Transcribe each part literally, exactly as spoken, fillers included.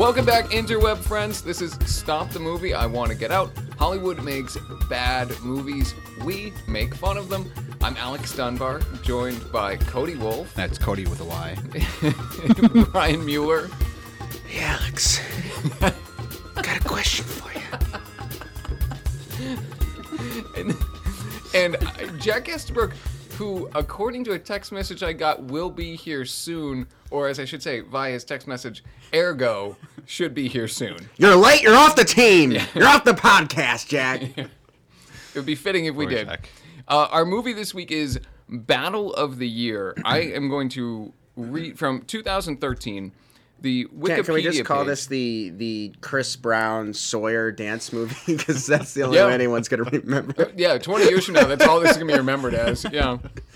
Welcome back, interweb friends. This is Stop the Movie, I Want to Get Out. Hollywood makes bad movies. We make fun of them. I'm Alex Dunbar, joined by Cody Wolf. That's Cody with a Y. Ryan Mueller. Hey, Alex. Got a question for you. and, and uh, Jack Estabrook, who, according to a text message I got, will be here soon, or as I should say, via his text message, ergo, should be here soon. You're late. You're off the team. You're off the podcast, Jack. It would be fitting if we Poor did. Jack. Uh, our movie this week is Battle of the Year. I am going to read from two thousand thirteen. The Wikipedia Can, can we just call page. this the the Chris Brown Sawyer dance movie? Because that's the only Yeah. way anyone's going to remember. Yeah, twenty years from now, that's all this is going to be remembered as. Yeah.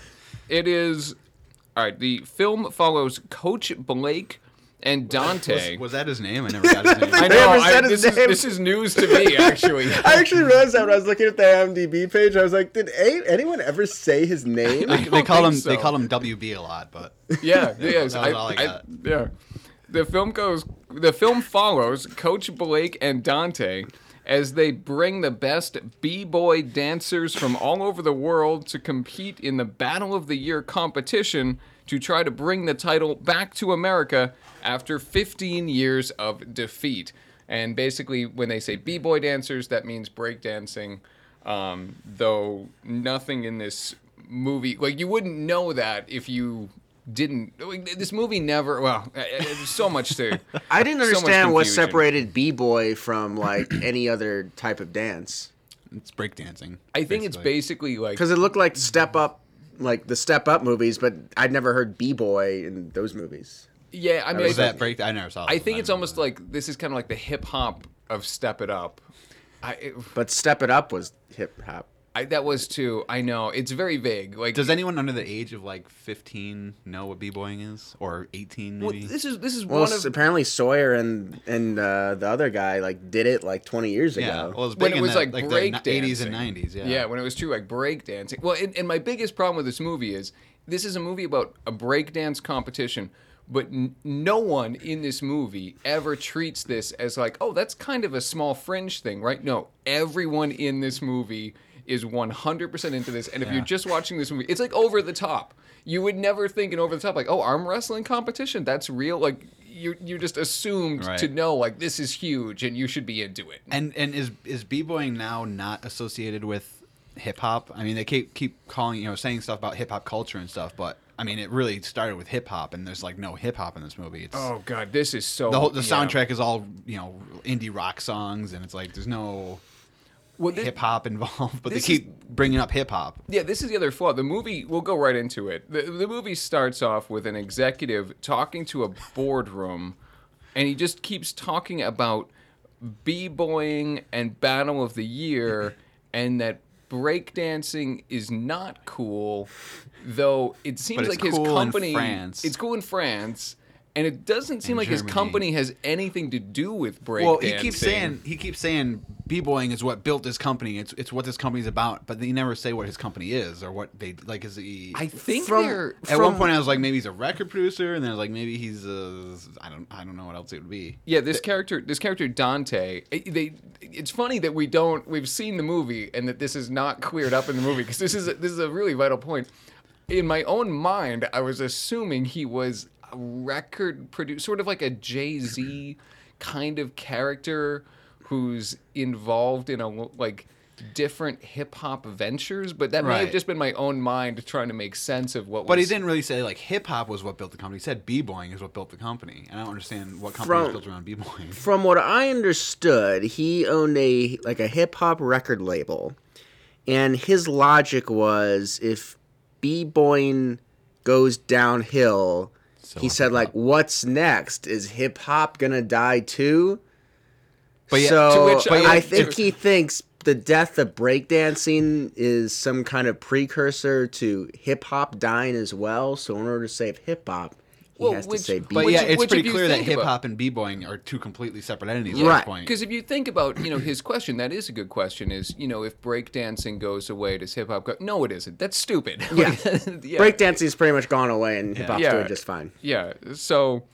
It is... All right, the film follows Coach Blake and Dante. Was, was that his name? I never got his name. I know, never I, said his this, is, name. this is news to me, actually. I actually realized that when I was looking at the IMDb page. I was like, did a- anyone ever say his name? I They don't call him. think so. They call him W B a lot, but Yeah, yes. that was all I got. yeah. The film goes. The film follows Coach Blake and Dante as they bring the best b-boy dancers from all over the world to compete in the Battle of the Year competition to try to bring the title back to America after fifteen years of defeat. And basically, when they say b-boy dancers, that means breakdancing. Um, though nothing in this movie, like you wouldn't know that if you didn't. Like, this movie never. Well, uh, there's so much to. I didn't so much understand what confusion. separated b-boy from like any other type of dance. it's breakdancing. I think it's basically like. Because it looked like Step Up, like the Step Up movies, but I'd never heard b-boy in those movies. Yeah, I mean, Was I, that break? I never saw. I it. think it's don't almost know. like this is kind of like the hip hop of Step It Up. I, it, But Step It Up was hip hop. I that was too. I know it's very vague. Like, Does anyone under the age of like fifteen know what b-boying is, or eighteen well, maybe? this is this is Well, one s- of. apparently Sawyer and and uh, the other guy like did it like twenty years yeah. ago. Well, it was When big it in was the, like like break the eighties and dancing. nineties. Yeah. Yeah, when it was true, like breakdancing. Well, and, and my biggest problem with this movie is this is a movie about a breakdance competition, but n- no one in this movie ever treats this as like, oh, that's kind of a small fringe thing, right? No, everyone in this movie is one hundred percent into this, and if Yeah. you're just watching this movie, it's like over the top. You would never think an over the top, like, oh, arm wrestling competition, that's real? Like, you you just assumed Right. to know, like, this is huge, and you should be into it. And and is is b-boying now not associated with hip hop? I mean, they keep keep calling, you know, saying stuff about hip hop culture and stuff, but I mean, it really started with hip hop, and there's like no hip hop in this movie. It's Oh, God, this is so... the whole the yeah. soundtrack is all, you know, indie rock songs, and it's like there's no Well, thi- hip hop involved, but they this keep bringing up hip hop. Yeah, this is the other flaw. The movie, we'll go right into it. The, the movie starts off with an executive talking to a boardroom, and he just keeps talking about b-boying and Battle of the Year, and that breakdancing is not cool, though it seems But it's like his cool in company... France. It's cool in France, and it doesn't seem In like his Germany. company has anything to do with breakdancing. Well, he keeps saying he keeps saying b-boying is what built his company. It's it's what this company's about, but they never say what his company is or what they like. Is he? I think From- they're... At one point, I was like, maybe he's a record producer, and then I was like, maybe he's a I don't I don't know what else it would be. Yeah, this character, this character Dante. It, they, it's funny that we don't. We've seen the movie, and that this is not cleared up in the movie because this is a, this is a really vital point. In my own mind, I was assuming he was a record producer, sort of like a Jay-Z kind of character who's involved in a like different hip hop ventures. But that may have Right. just been my own mind trying to make sense of what. But was, he didn't really say like hip hop was what built the company. He said b-boying is what built the company, and I don't understand what company is From- built around b-boying. From what I understood, he owned a like a hip hop record label, and his logic was if b-boying goes downhill, So he is said hip-hop. like, "What's next? Is hip hop gonna die too?" But yeah, so to which I I like think to- he thinks the death of breakdancing is some kind of precursor to hip hop dying as well. So in order to save hip hop, he Well, has which- to say but b. But Which- yeah, it's which pretty if you clear that think hip about- hop and b-boying are two completely separate entities at Right. this point. Because if you think about, you know, his question, that is a good question. Is you know, if breakdancing goes away, does hip hop go? No, it isn't. That's stupid. Yeah. yeah. Breakdancing's pretty much gone away, and hip hop's Yeah. doing just fine. Yeah. So,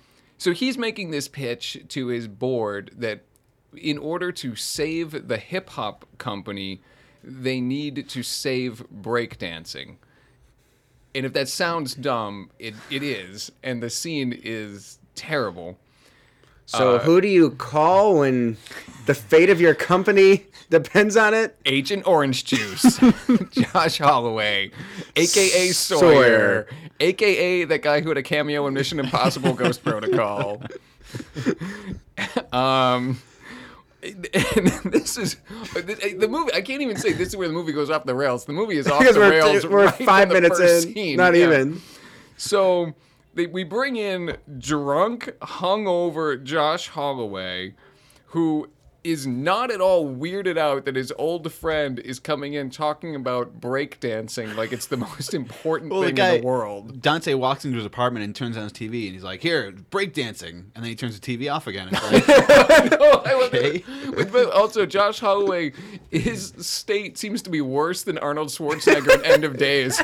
So he's making this pitch to his board that in order to save the hip hop company, they need to save breakdancing. And if that sounds dumb, it, it is. And the scene is terrible. So Uh, who do you call when the fate of your company depends on it? Agent Orange Juice, Josh Holloway, a k a. Sawyer, Sawyer. a k a that guy who had a cameo in Mission Impossible Ghost Protocol. um, and this is the movie. I can't even say this is where the movie goes off the rails. The movie is off Because the we're, rails. we're right five in the minutes first in, scene. not Yeah. even. So they, we bring in drunk, hungover Josh Holloway, who is not at all weirded out that his old friend is coming in talking about breakdancing like it's the most important Well, the thing guy- in the world. Dante walks into his apartment and turns on his T V, and he's like, "Here, breakdancing," and then he turns the T V off again. It's like, Oh, I love Okay. it. But also, Josh Holloway, his state seems to be worse than Arnold Schwarzenegger in End of Days.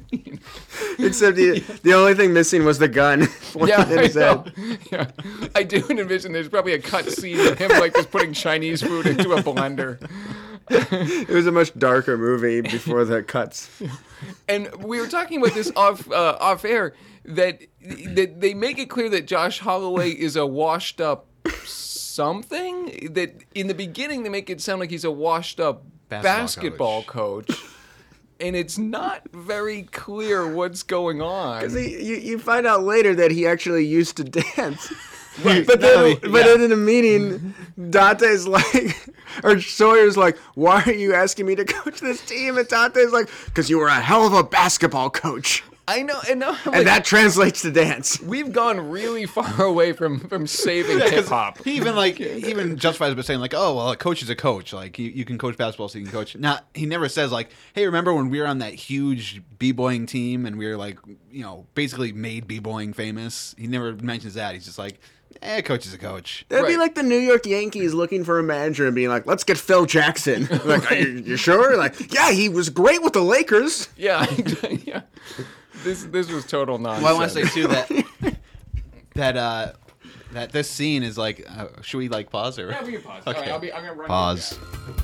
Except the, the only thing missing was the gun. Yeah, in I his know. head. Yeah, I do envision there's probably a cut scene of him like just putting Chinese food into a blender. It was a much darker movie before the cuts. And we were talking about this off uh, off air that that they make it clear that Josh Holloway is a washed up something. That in the beginning they make it sound like he's a washed up Basketball basketball coach. And it's not very clear what's going on. See, you, you find out later that he actually used to dance. Right. But No, then, yeah. but then in a meeting, Dante's like, or Sawyer's like, "Why are you asking me to coach this team?" And Dante's like, "Because you were a hell of a basketball coach, I know, and now I'm and like, that translates to dance." we've gone really far away from from saving hip hop. he even like he even justifies it by saying like, "Oh well, a coach is a coach. Like you, you can coach basketball, so you can coach." Now he never says like, "Hey, remember when we were on that huge b-boying team and we were like, you know, basically made b-boying famous?" He never mentions that. He's just like, "Eh, coach is a coach." That'd be Right. like the New York Yankees looking for a manager and being like, "Let's get Phil Jackson." Like, are you, you sure? Like, yeah, he was great with the Lakers. Yeah, yeah. This this was total nonsense. Well, I want to say too that that uh that this scene is like, uh, should we like pause or? Yeah, we can pause. Okay. All right, I'll be, I'm gonna run Pause.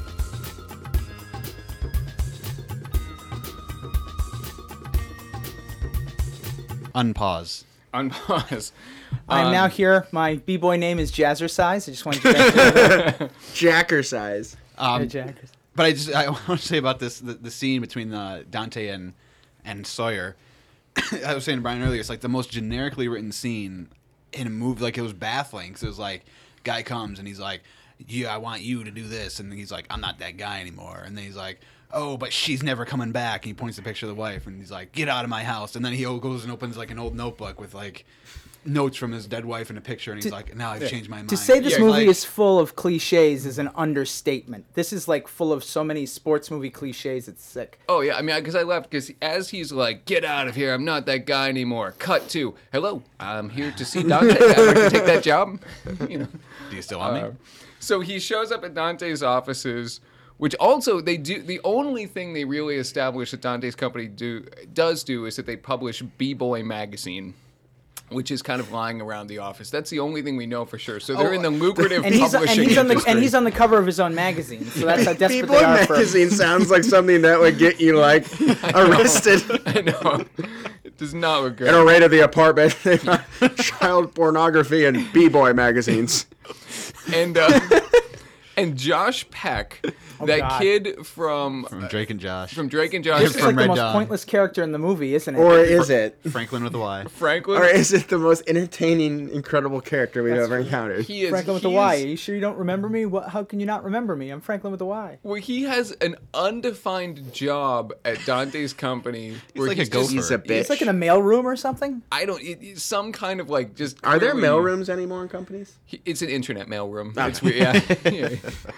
Unpause. Unpause. I'm Um, now here. My b-boy name is Jazzercise. I just wanted you guys to know that. Jacker size. Um, Yeah, Jackers. But I just I want to say about this the, the scene between uh, Dante and and Sawyer. I was saying to Brian earlier, it's like the most generically written scene in a movie. Like it was baffling because it was like, guy comes and he's like, "Yeah, I want you to do this," and he's like, "I'm not that guy anymore," and then he's like, "Oh, but she's never coming back." And he points the picture of the wife and he's like, "Get out of my house!" And then he goes and opens like an old notebook with like notes from his dead wife in a picture, and he's To- like, "Now I've changed my mind." To say this Yeah, movie like- is full of cliches is an understatement. This is like full of so many sports movie cliches. It's sick. Oh yeah, I mean, because I laughed because as he's like, "Get out of here! I'm not that guy anymore." Cut to, "Hello, I'm here to see Dante. I'd like to take that job." You know. Do you still want Uh, me? so he shows up at Dante's offices, which also they do. The only thing they really establish that Dante's company do does do is that they publish B-Boy magazine, which is kind of lying around the office. That's the only thing we know for sure. So they're Oh, in the lucrative And he's and publishing he's on the industry. and he's on the cover of his own magazine. So that's how desperate B-Boy they are for. magazine sounds like something that would get you like arrested. I know. It does not look good. At a raid of the apartment, they found child pornography and B-boy magazines. and uh, and Josh Peck, that God. kid from From Drake and Josh. from Drake and Josh, This is from like the Red most Dawn. pointless character in the movie, isn't it? Or is it? Franklin with a Y. Franklin. Or is it the most entertaining, incredible character we've That's ever true. encountered? He is Franklin with a he Y. is- Are you sure you don't remember me? What? How can you not remember me? I'm Franklin with a Y. Well, he has an undefined job at Dante's company. He's like a gopher. He's a bitch. It's like in a mailroom or something. I don't. It, it's some kind of like just. Are there clearly- mailrooms anymore in companies? He- It's an internet mailroom. It's weird. Yeah. yeah.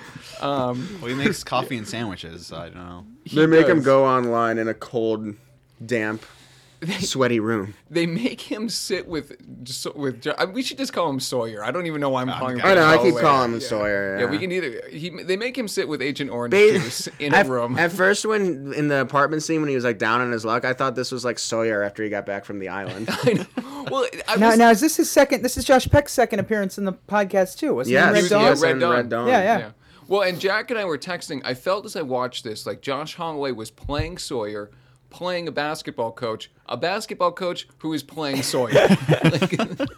Um, Well, he makes coffee and sandwiches. So I don't know. he They make him does. go online in a cold, damp sweaty room. They make him sit with just with. Jo- I mean, we should just call him Sawyer. I don't even know why I'm calling him. I know. I keep Holloway. calling him Sawyer. Yeah, Yeah, we can either. He, they make him sit with Agent Orange They- Juice in at, a room. At first, when in the apartment scene when he was like down on his luck, I thought this was like Sawyer after he got back from the island. I know. Well, I Now, was, now is this his second? This is Josh Peck's second appearance in the podcast too, wasn't Yes, it? in Red was- Dawn? yeah, yes, Red and Dawn. Red Dawn. Yeah, yeah. Yeah. Well, and Jack and I were texting. I felt as I watched this, like Josh Holloway was playing Sawyer, playing a basketball coach, a basketball coach who is playing Sawyer. Like,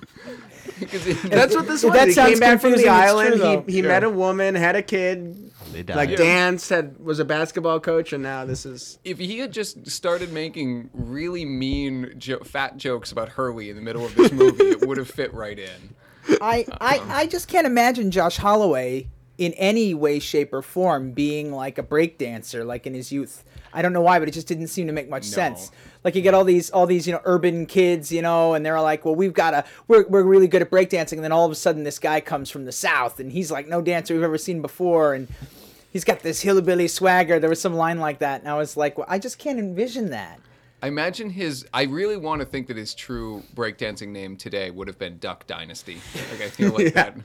because it- That's what this That was. He sounds came back from confusing, the it's island. true, though. he he Yeah. met a woman, had a kid, They died. like Yeah. danced, had was a basketball coach, and now this is. if he had just started making really mean, jo- fat jokes about Hurley in the middle of this movie, it would have fit right in. I, I, I just can't imagine Josh Holloway in any way, shape, or form being like a breakdancer, like in his youth. I don't know why, but it just didn't seem to make much No. sense. Like you get all these, all these, you know, urban kids, you know, and they're like, well, we've got to, we're, we're really good at breakdancing, and then all of a sudden, this guy comes from the South, and he's like no dancer we've ever seen before, and he's got this hillbilly swagger. There was some line like that, and I was like, well, I just can't envision that. I imagine his. I really want to think that his true breakdancing name today would have been Duck Dynasty. Like I feel like that.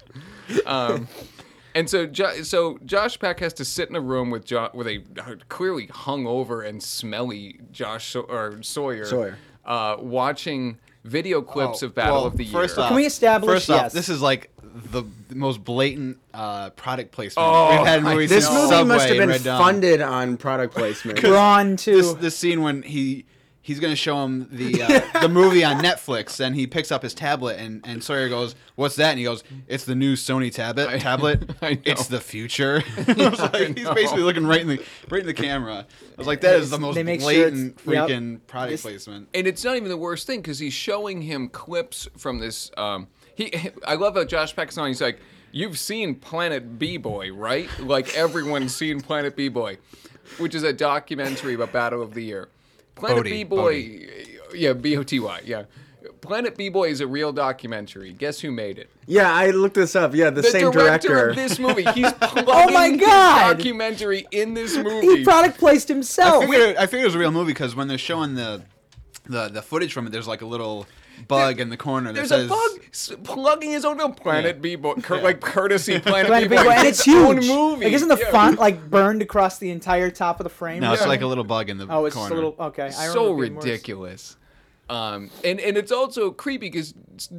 Um, and so, jo- so Josh Peck has to sit in a room with jo- with a clearly hungover and smelly Josh so- or Sawyer, Sawyer. Uh, watching video clips Oh, of Battle well, of the Year. First off, Can we establish- First off, yes. this is like the, the most blatant uh, product placement Oh, we've had in I movies. This since movie Subway must have and been Red Dawn. funded on product placement. Drawn to. This, this scene when he he's gonna show him the uh, the movie on Netflix, and he picks up his tablet, and, and Sawyer goes, "What's that?" And he goes, "It's the new Sony tablet. I- tablet. I know. It's the future." I was like, he's know. basically looking right in the right in the camera. I was like, that is the most They make sure it's- blatant yep. freaking product This- placement. And it's not even the worst thing because he's showing him clips from this. Um, he, I love how Josh Peck's on. He's like, "You've seen Planet B-Boy, right? Like everyone's seen Planet B-Boy, which is a documentary about Battle of the Year. Planet Bodhi, B-Boy, yeah, B O T Y, yeah. Planet B-Boy is a real documentary. Guess who made it? Yeah, I looked this up. Yeah, the, The same director, director. of this movie. He's plugging Oh my his God! documentary in this He movie. product placed I himself. figured, I figured it was a real movie because when they're showing the, the the footage from it, there's like a little bug in the corner that There's says a bug s- plugging his own film. Planet Yeah. B-Boy, cur- like courtesy Planet, Planet B-Boy, B-Boy, and His it's own huge. movie. Like, isn't the Yeah. font like burned across the entire top of the frame? No, it's Yeah. like a little bug in the Oh, it's corner. just a little. Okay, I so remember it being worse. ridiculous. Um, and, and it's also creepy because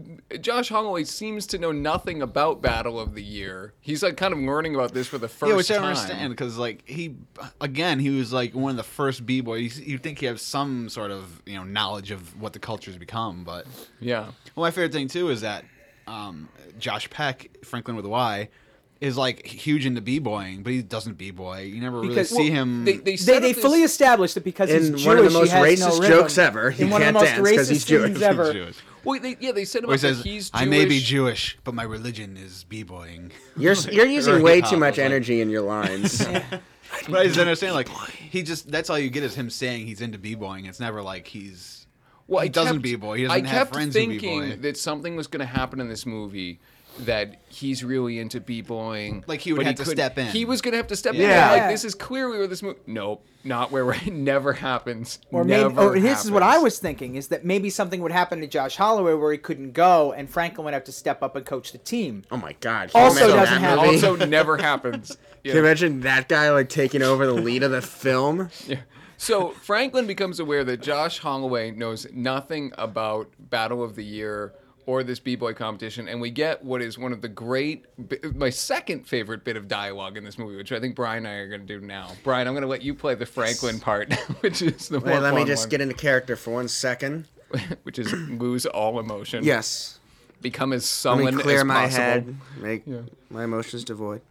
Josh Holloway seems to know nothing about Battle of the Year. He's like kind of learning about this for the first Yeah, which I time. don't understand because like he, again, he was like one of the first b-boys. You'd think he has some sort of you know knowledge of what the culture's become, but Yeah. well, my favorite thing too is that um, Josh Peck, Franklin with a Y, is like huge into b-boying, but he doesn't b-boy. You never really Because- see well, him. They, they, They, set they up this- fully established that because In he's Jewish, one of the most he has racist no rhythm. jokes ever, he In one of the can't most dance 'cause racist he's Jewish. scenes ever. Jewish. Well, they, yeah, they set him Where up he that says, he's Jewish. "I may be Jewish, but my religion is b-boying." You're you're using Or way hip-hop, too I much was like- energy in your lines. But I just understand, like, he just, that's all you get is him saying he's into b-boying. It's never like he's, Well, he I doesn't kept- b-boy. He I doesn't have kept friends who thinking b-boy. that something was going to happen in this movie that he's really into b-boying. Like he would but have to couldn't- step in. He was going to have to step Yeah. in. Like, this is clearly where this movie... Nope, not where it never happens. Or maybe, never or this is what I happens. was thinking: is that maybe something would happen to Josh Holloway where he couldn't go, and Franklin would have to step up and coach the team. Oh my god! Can you Also imagine doesn't that have- movie? Also never happens. Yeah. Can you imagine that guy like taking over the lead of the film? Yeah. So Franklin becomes aware that Josh Holloway knows nothing about Battle of the Year or this b-boy competition, and we get what is one of the great, my second favorite bit of dialogue in this movie, which I think Brian and I are going to do now. Brian, I'm going to let you play the Franklin part, which is the more Wait, let me fun just one, get into character for one second. which is lose all emotion. Yes. Become as Let sullen me clear as my possible. head. Make Yeah. my emotions devoid.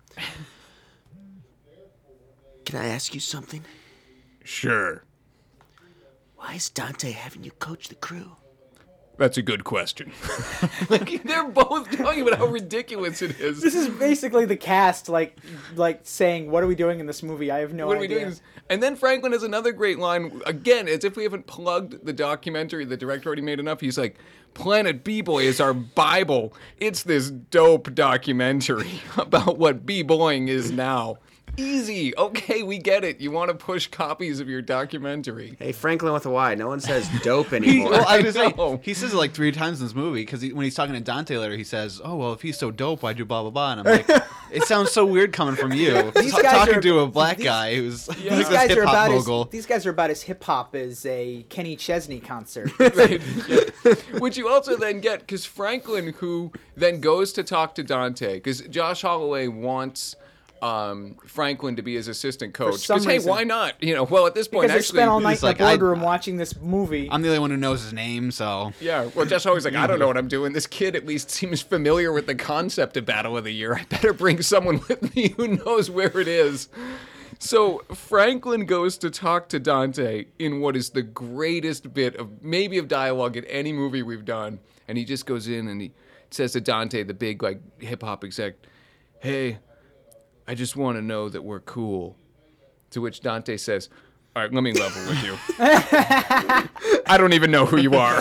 Can I ask you something? Sure. Why is Dante having you coach the crew? That's a good question. Like, they're both talking about how ridiculous it is. This is basically the cast, like, like saying, "What are we doing in this movie? I have no What are we idea." doing? This? And then Franklin has another great line, again, as if we haven't plugged the documentary the director already made enough. He's like, Planet B-Boy is our Bible. It's this dope documentary about what B-boying is now. Easy. Okay, we get it. You want to push copies of your documentary. Hey, Franklin with a Y. No one says dope He, anymore. well, I was I like, know. he says it like three times in this movie because he, when he's talking to Dante later, he says, "Oh well, if he's so dope, why do blah blah blah?" And I'm like, it sounds so weird coming from you, These Ta- guys talking are- to a black these- guy who's like These this guys hip are hop about mogul. as these guys are about as hip hop as a Kenny Chesney concert. Right. Yeah. Which you also then get because Franklin, who then goes to talk to Dante, because Josh Holloway wants um, Franklin to be his assistant coach. some Because hey, reason. why not? You know, well at this point, Because they actually, spent all night he's in like, the I- boardroom watching this movie. I'm the only one who knows his name, so yeah. Well, Josh Holloway's like, I don't know what I'm doing. This kid at least seems familiar with the concept of Battle of the Year. I better bring someone with me who knows where it is. So Franklin goes to talk to Dante in what is the greatest bit of maybe of dialogue in any movie we've done, and he just goes in and he says to Dante, the big like hip hop exec, "Hey, I just want to know that we're cool." To which Dante says, "All right, let me level with you. I don't even know who you are."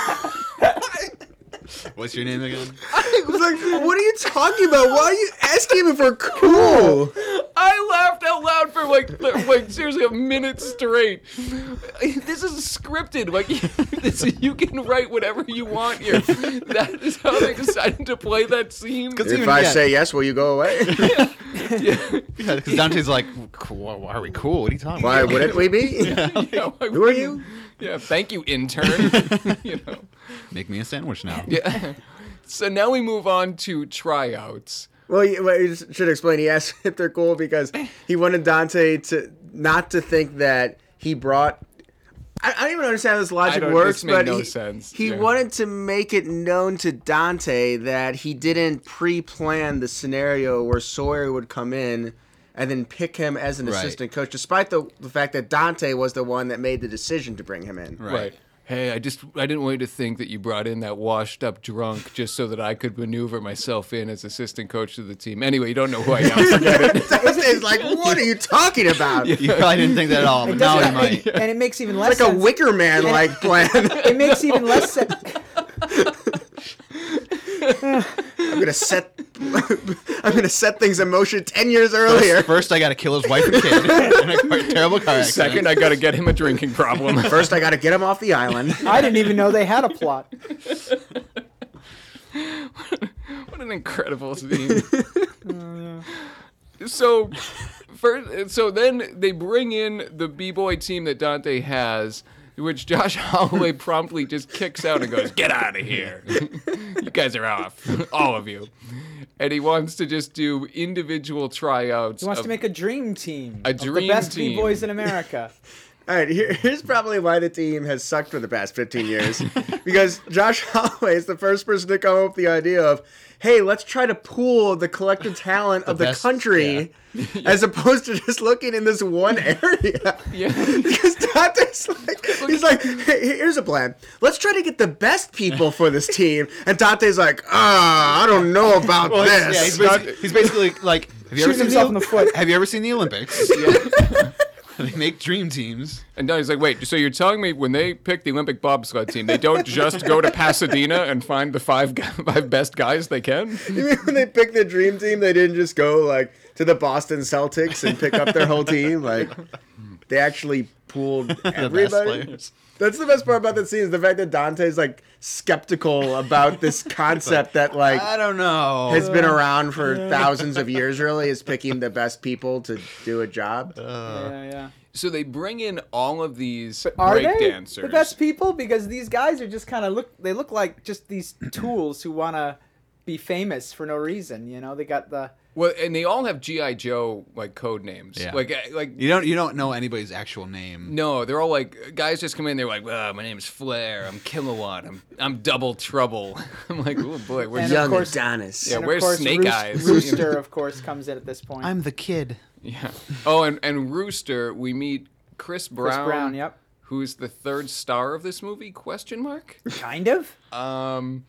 what's your name again? I was like, what are you talking about? Why are you asking him if we're cool? I laughed out loud for like, like seriously a minute straight. This is scripted. Like, this, you can write whatever you want here. That is how they decided to play that scene. Because If I say yes, will you go away? yeah, because Dante's like, "Cool, why are we cool? What are you talking Why about?" wouldn't we be? Yeah, why Who are wouldn't- you? Yeah, thank you, intern. You know. Make me a sandwich now. Yeah. So now we move on to tryouts. Well, you, well, you should explain. He asked if they're cool because he wanted Dante to not to think that he brought. I, I don't even understand how this logic don't- works, this made but no he, sense. he Yeah. wanted to make it known to Dante that he didn't pre-plan the scenario where Sawyer would come in and then pick him as an Right. assistant coach, despite the, the fact that Dante was the one that made the decision to bring him in. Right. Hey, I just I didn't want you to think that you brought in that washed up drunk just so that I could maneuver myself in as assistant coach of the team. Anyway, you don't know who I am. Forget it. It's like, what are you talking about? You probably didn't think that at all, but now you Doesn't- might. and it makes even less It's like a sense. Wicker Man like plan. It makes even less sense. I'm gonna set. I'm gonna set things in motion ten years earlier. First, first I got to kill his wife and kid in a car- terrible car accident. Second, I got to get him a drinking problem. First, I gotta get him off the island. I didn't even know they had a plot. What an incredible scene. So, first, so then they bring in the b-boy team that Dante has, which Josh Holloway promptly just kicks out and goes, "Get out of here! You guys are off, all of you." And he wants to just do individual tryouts. He wants of- to make a dream team. A of dream the best team. b-boys in America. All right, here, here's probably why the team has sucked for the past fifteen years. Because Josh Holloway is the first person to come up with the idea of, hey, let's try to pool the collective talent of the best- country as opposed to just looking in this one area. Yeah. Because Dante's like, he's like, hey, here's a plan. Let's try to get the best people for this team. And Dante's like, ah, I don't know about Well, this. yeah, he's basically, he's basically like, have you ever Shooting seen himself in the, the foot. Have you ever seen the Olympics? They make dream teams. And now he's like, wait, so you're telling me when they pick the Olympic bobsled team, they don't just go to Pasadena and find the five gu- five best guys they can? You mean when they picked the dream team, they didn't just go like to the Boston Celtics and pick up their whole team? Like they actually pooled The best everybody. players. That's the best part about that scene is the fact that Dante's like skeptical about this concept that like I don't know. has been around for thousands of years. Really, is picking the best people to do a job. yeah, yeah. So they bring in all of these Are break they dancers. the best people? Because these guys are just kind of look. They look like just these tools who want to be famous for no reason. You know, they got the. Well, and they all have G I. Joe like code names. Yeah. Like uh, like You don't you don't know anybody's actual name. no, they're all like guys just come in. They're like, well, my name's Flair. I'm Kilowatt. I'm I'm Double Trouble. I'm like, oh boy, where's And of Young course- Adonis. Yeah, and of where's course, Snake Roos- Eyes? Rooster, of course, comes in at this point. I'm the kid. yeah. Oh, and and Rooster, we meet Chris Brown. Chris Brown. Yep. Who's the third star of this movie? Question mark. Kind of. Um,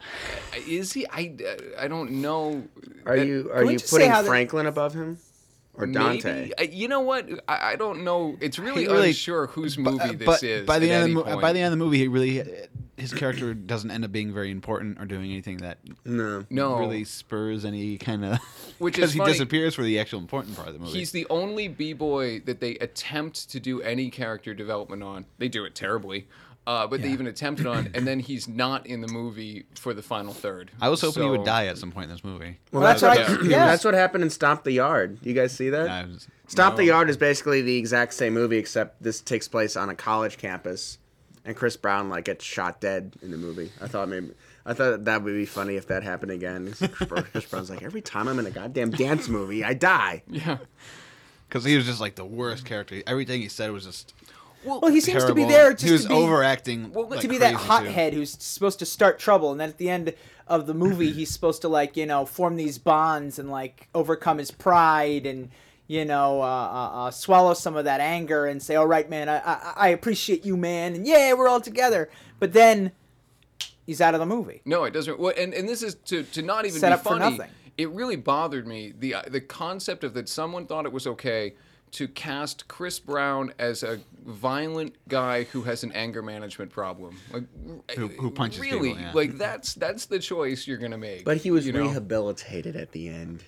is he? I, I don't know. Are That- you are Can we you just say putting how they- Franklin above him or Dante? Maybe. I, you know what? I, I don't know. It's really, He really- unsure whose movie this but is. by the at end, any of the, mo- point. by the end of the movie, he really his character doesn't end up being very important or doing anything that No. No. really spurs any kind of. Which is Because he funny. disappears for the actual important part of the movie. He's the only b-boy that they attempt to do any character development on. They do it terribly, uh, but they Yeah. even attempt it on, and then he's not in the movie for the final third. I was hoping he would So- die at some point in this movie. Well, Well, that's, that's what what I, I- yeah. that's what happened in Stomp the Yard. You guys see that? I was- Stomp the No. Yard is basically the exact same movie, except this takes place on a college campus, and Chris Brown like gets shot dead in the movie. I thought maybe I thought that would be funny if that happened again. Chris Brown's like, every time I'm in a goddamn dance movie, I die. Yeah. Because he was just like the worst character. Everything he said was just Well, he seems to be terrible. there just he was to be, overacting. Well, like to be that crazy, too. hothead who's supposed to start trouble, and then at the end of the movie, he's supposed to like you know form these bonds and like overcome his pride and you know uh, uh, uh, swallow some of that anger and say, "All right, man, I, I I appreciate you, man, and yeah, we're all together." But then he's out of the movie. No, it doesn't. Well, and, and this is to, to not even Set be up for funny. nothing. It really bothered me the the concept of that someone thought it was okay to cast Chris Brown as a violent guy who has an anger management problem. Like Who- who punches really, people, yeah. like that's that's the choice you're gonna make. But he was you know? rehabilitated at the end.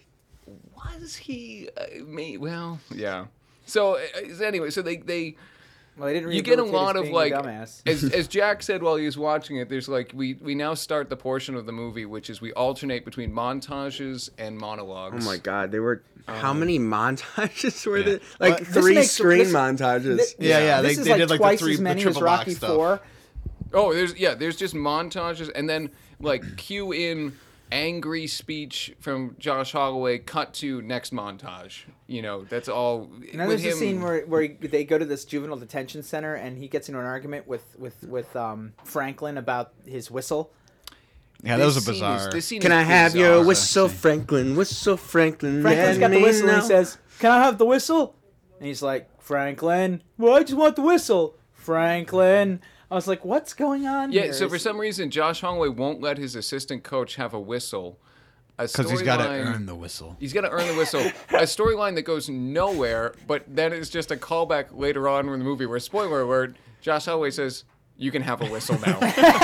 Was he? Uh, me? Well, yeah. So uh, anyway, so they they. Well, they didn't. You get a rehabilitate lot us of being like, a dumbass. as as Jack said while he was watching it. There's like we we now start the portion of the movie which is we alternate between montages and monologues. Oh my god, they were how many montages were Yeah. there? Like This three makes- screen this- montages. This, Yeah, yeah, This they- is they like did, like, the twice three- as the many as triple box Rocky stuff. Four. Oh, there's yeah, there's just montages and then like cue in angry speech from Josh Holloway, cut to next montage. You know, that's all. And then with there's a him, scene where, where he- they go to this juvenile detention center and he gets into an argument with with with um, Franklin about his whistle. Yeah, that was a this scene bizarre. Is, this scene Can is I have bizarre. your whistle, Franklin? Whistle, Franklin. Franklin's let got the me whistle and know. he says, "Can I have the whistle?" And he's like, "Franklin, well, I just want the whistle." Franklin. I was like, "What's going on Yeah, here?" so for some reason, Josh Holloway won't let his assistant coach have a whistle. Because he's got to storyline- earn the whistle. He's got to earn the whistle. A storyline that goes nowhere, but then it's just a callback later on in the movie where, spoiler alert, Josh Holloway says, "You can have a whistle now."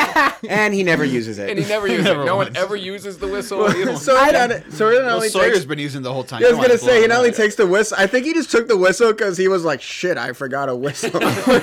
And he never uses it. And he never uses Never it. No one once. ever uses the whistle. You know? so he not, so he not Well, only Sawyer's takes, been using the whole time. I was Come gonna on, say he not blow only it. takes the whistle. I think he just took the whistle because he was like, "Shit, I forgot a whistle.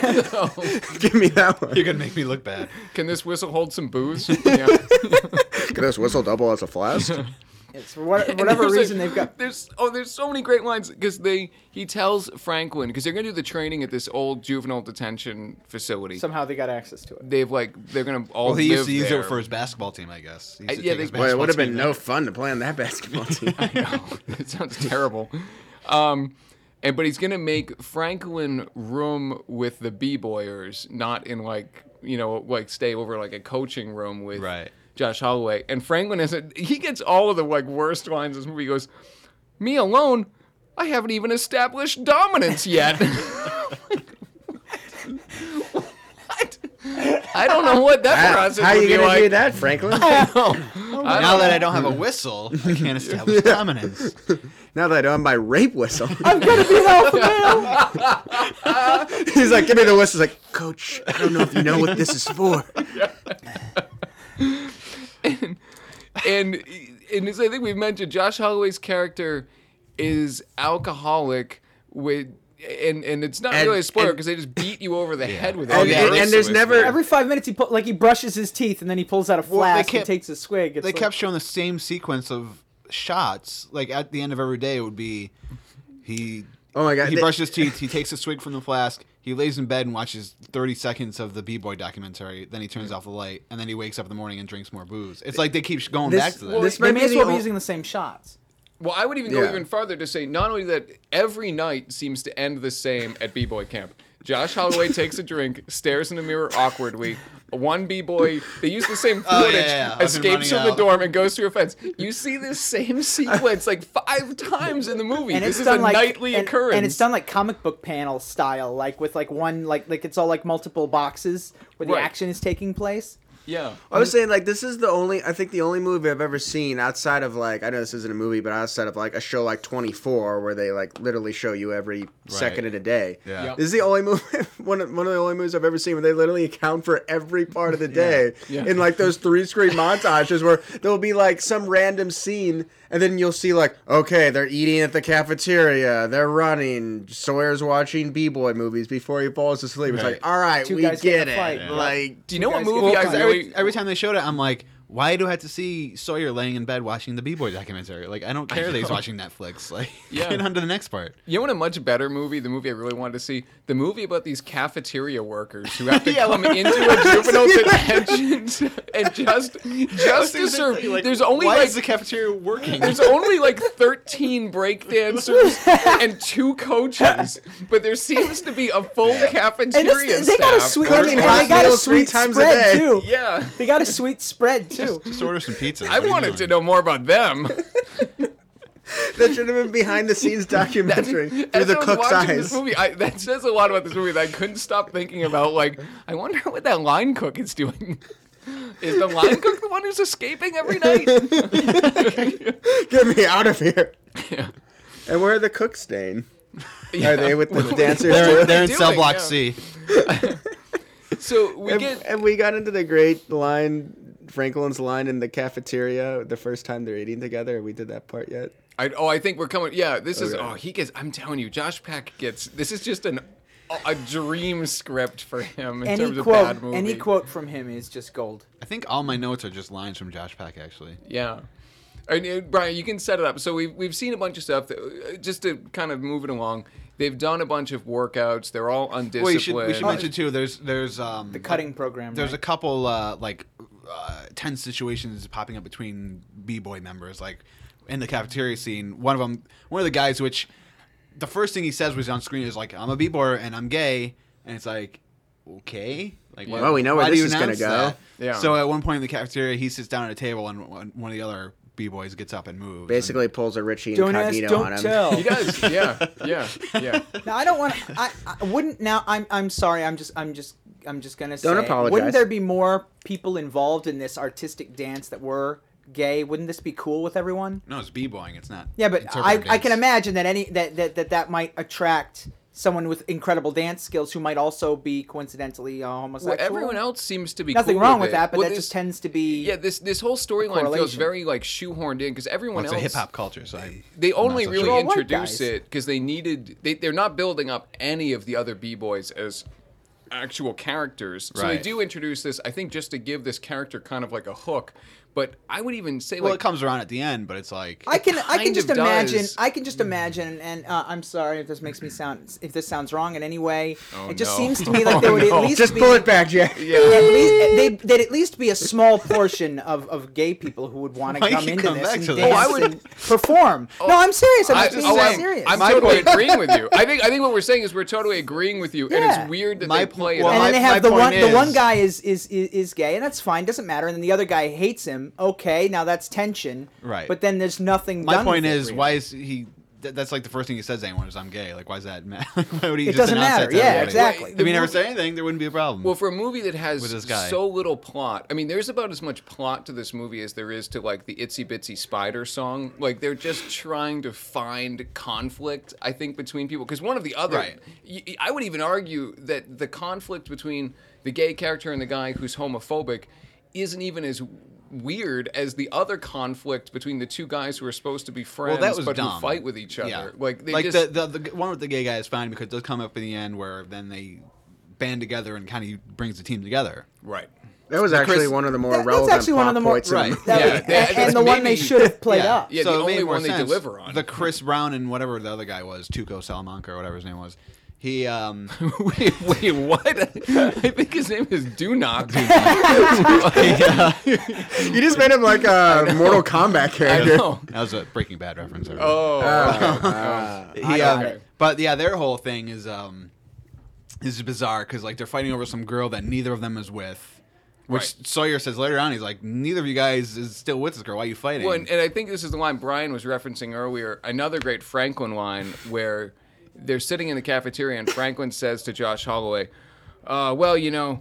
Give me that one. You're gonna make me look bad. Can this whistle hold some booze? Yeah. Can this whistle double as a flask?" it's for what, And whatever there's a- reason they've got. There's oh, there's so many great lines because they he tells Franklin because they're gonna do the training at this old juvenile detention facility. Somehow they got access to it. They've like they're gonna all Well, he live used to use there. it for his basketball team, I guess. He used Uh, to yeah, take his they- Boy, it basketball would have team been there. no fun to play on that basketball team. No, it sounds terrible. Um, and but he's gonna make Franklin room with the b-boyers, not in like you know like stay over like a coaching room with Right. Josh Holloway. And Franklin has a, he gets all of the like worst lines in this movie. He goes, "Me alone, I haven't even established dominance yet." What? I don't know what that process How would you be gonna like. do that, Franklin? I Now don't that know. I don't have a whistle, I can't establish dominance. Now that I don't have my rape whistle. I'm gonna be an alpha male. He's like, "Give me the whistle." He's like, "Coach, I don't know if you know what this is for." and and as I think we've mentioned, Josh Holloway's character is alcoholic with. And and it's not And- really a spoiler and- because they just beat you over the head with it. And- and- and there's never- Every five minutes he put like he brushes his teeth and then he pulls out a Well, they flask kept- and takes a swig. It's They like, kept showing the same sequence of shots. Like at the end of every day, it would be he. Oh my God, He they- brushes his teeth. He takes a swig from the flask. He lays in bed and watches thirty seconds of the B-boy documentary. Then he turns off the light, and then he wakes up in the morning and drinks more booze. It's like they keep going This- back to that. well, this they might may be as the well be ol- using the same shots. Well, I would even go Yeah. even farther to say not only that every night seems to end the same at B-boy camp. Josh Holloway takes a drink, stares in the mirror awkwardly. One B-boy, they use the same Oh, yeah, footage, yeah, yeah. Of him escapes running from the out. dorm and goes through a fence. You see this same sequence like five times in the movie. And this it's is done a like nightly and, occurrence. and it's done like comic book panel style, like with like one like like it's all like multiple boxes where the Right. action is taking place. Yeah. I was saying, like, this is the only, I think the only movie I've ever seen outside of, like, I know this isn't a movie, but outside of, like, a show like twenty-four where they, like, literally show you every second of the day. Yeah. Yep. This is the only movie, one of, one of the only movies I've ever seen where they literally account for every part of the day Yeah. in, like, those three-screen montages where there'll be, like, some random scene and then you'll see, like, okay, they're eating at the cafeteria, they're running, Sawyer's watching B-boy movies before he falls asleep. It's Right. like, all right, Two we guys get getting it. a fight. Yeah. Like, Do you know what guys movie get- I Because every, really? every time they showed it, I'm like, why do I have to see Sawyer laying in bed watching the B-Boy documentary? Like, I don't care that he's watching Netflix. Like, Yeah. get on to the next part. You know what a much better movie, the movie I really wanted to see? The movie about these cafeteria workers who have to Yeah, come well- into a juvenile detention and just just to serve. Like, There's only why like is the cafeteria working? there's only like thirteen breakdancers and two coaches, but there seems to be a full And cafeteria it's, they got a staff. sweet. I mean, Hot they got a meals three sweet times a spread day. too. Yeah. They got a sweet spread too. Just order some pizza. I wanted to know more about them. that should have been behind the scenes documentary through As the I was cook's watching eyes. this movie, I, that says a lot about this movie that I couldn't stop thinking about. Like, I wonder what that line cook is doing. Is the line cook the one who's escaping every night? Get me out of here. Yeah. And where are the cooks staying? Yeah. Are they with the What- dancers? They're, too? they're in doing? cell block Yeah. C. So we and, get and we got into the great line, Franklin's line in the cafeteria the first time they're eating together. We did that part yet? I, oh, I think we're coming. Yeah, this is. Okay. Oh, he gets. I'm telling you, Josh Peck gets. This is just an a dream script for him in Any terms quote, of bad movie. any quote from him is just gold. I think all my notes are just lines from Josh Peck, actually. Yeah. And, uh, Brian, you can set it up. So we've, we've seen a bunch of stuff. That, uh, just to kind of move it along, they've done a bunch of workouts. They're all undisciplined. Well, you should, we should mention too. There's there's um The cutting program. There's a right? couple uh, like uh, tense situations popping up between b-boy members. Like in the cafeteria scene, one of them, one of the guys, which the first thing he says was on screen is like, "I'm a b-boy and I'm gay," and it's like, okay, like Well, we know where why this do you is gonna announce go. that? Yeah. So at one point in the cafeteria, he sits down at a table and one one of the other b-boys gets up and moves. Basically pulls a Richie Don't ask, Incognito on don't him. tell. He does. Yeah. Yeah. Yeah. Now I don't want. I, I wouldn't. Now I'm. I'm sorry. I'm just. I'm just. I'm just gonna say. Don't apologize. Wouldn't there be more people involved in this artistic dance that were gay? Wouldn't this be cool with everyone? no, it's b-boying. It's not. Yeah, but I, interpretive I can dance. imagine that any that, that that that might attract someone with incredible dance skills who might also be coincidentally uh, Well, homosexual. everyone else seems to be Nothing cool wrong with with it. that, but Well, that this- just tends to be. Yeah, this this whole storyline feels correlation. very like shoehorned in because everyone Well, it's a else hip hop culture, so I, they I'm not only so really sure. all white introduce guys. it because they needed they, they're not building up any of the other b-boys as actual characters, so they Right. do introduce this I think just to give this character kind of like a hook. But I would even say Well, like it comes around at the end, but it's like I can I can kind just of imagine does. I can just imagine and uh, I'm sorry if this makes me sound if this sounds wrong in any way. Oh, it just no. seems to me like there Oh, would no. at least Just be pull it back, Jack. yeah. at least, they, they'd at least be a small portion of, of gay people who would want to Why come you into come this back and to dance that? Oh, I would- and perform. no, I'm serious. I'm I, just being oh, dead I'm, serious. I'm My totally point- agreeing with you. I think I think what we're saying is we're totally agreeing with you, and Yeah. it's weird that My they po- play it. well, and off. then they my- have the my one point the one is- guy is, is is is gay and that's fine, doesn't matter. And then the other guy hates him. Okay, now that's tension. Right. But then there's nothing. My done point with it, is, really. why is he? That, that's like the first thing he says to anyone is, "I'm gay." Like, why is that matter? Why would he It just doesn't announce that matter. to Yeah, everybody? exactly. If he never said anything, there wouldn't be a problem. Well, for a movie that has With this guy. so little plot, I mean, there's about as much plot to this movie as there is to like the Itsy Bitsy Spider song. Like they're just trying to find conflict, I think, between people. Because one of the other, Right. y- y- I would even argue that the conflict between the gay character and the guy who's homophobic isn't even as weird as the other conflict between the two guys who are supposed to be friends well, that was but dumb. who fight with each other. Yeah. Like they like just the, the the one with the gay guy is fine because it does come up in the end where then they band together and kind of brings the team together. right. That was actually Chris- one of the more That- that's relevant actually one plot of the more- points. in the right. movie. That Yeah, was- that- and, that's and the one they maybe- should have played yeah. up. Yeah, so the it made only more one they sense. deliver on. The Chris Brown and whatever the other guy was, Tuco Salamanca or whatever his name was. He um wait, wait, what? I think his name is Dunock. You just made him like a Mortal Kombat I character. know. that was a Breaking Bad reference. everybody. Oh. Ah. He, I got um, it. But yeah, their whole thing is um is bizarre because like they're fighting over some girl that neither of them is with. Which Right. Sawyer says later on, he's like, neither of you guys is still with this girl. Why are you fighting? Well, and, and I think this is the line Brian was referencing earlier. Another great Franklin line where they're sitting in the cafeteria and Franklin says to Josh Holloway, uh, well, you know,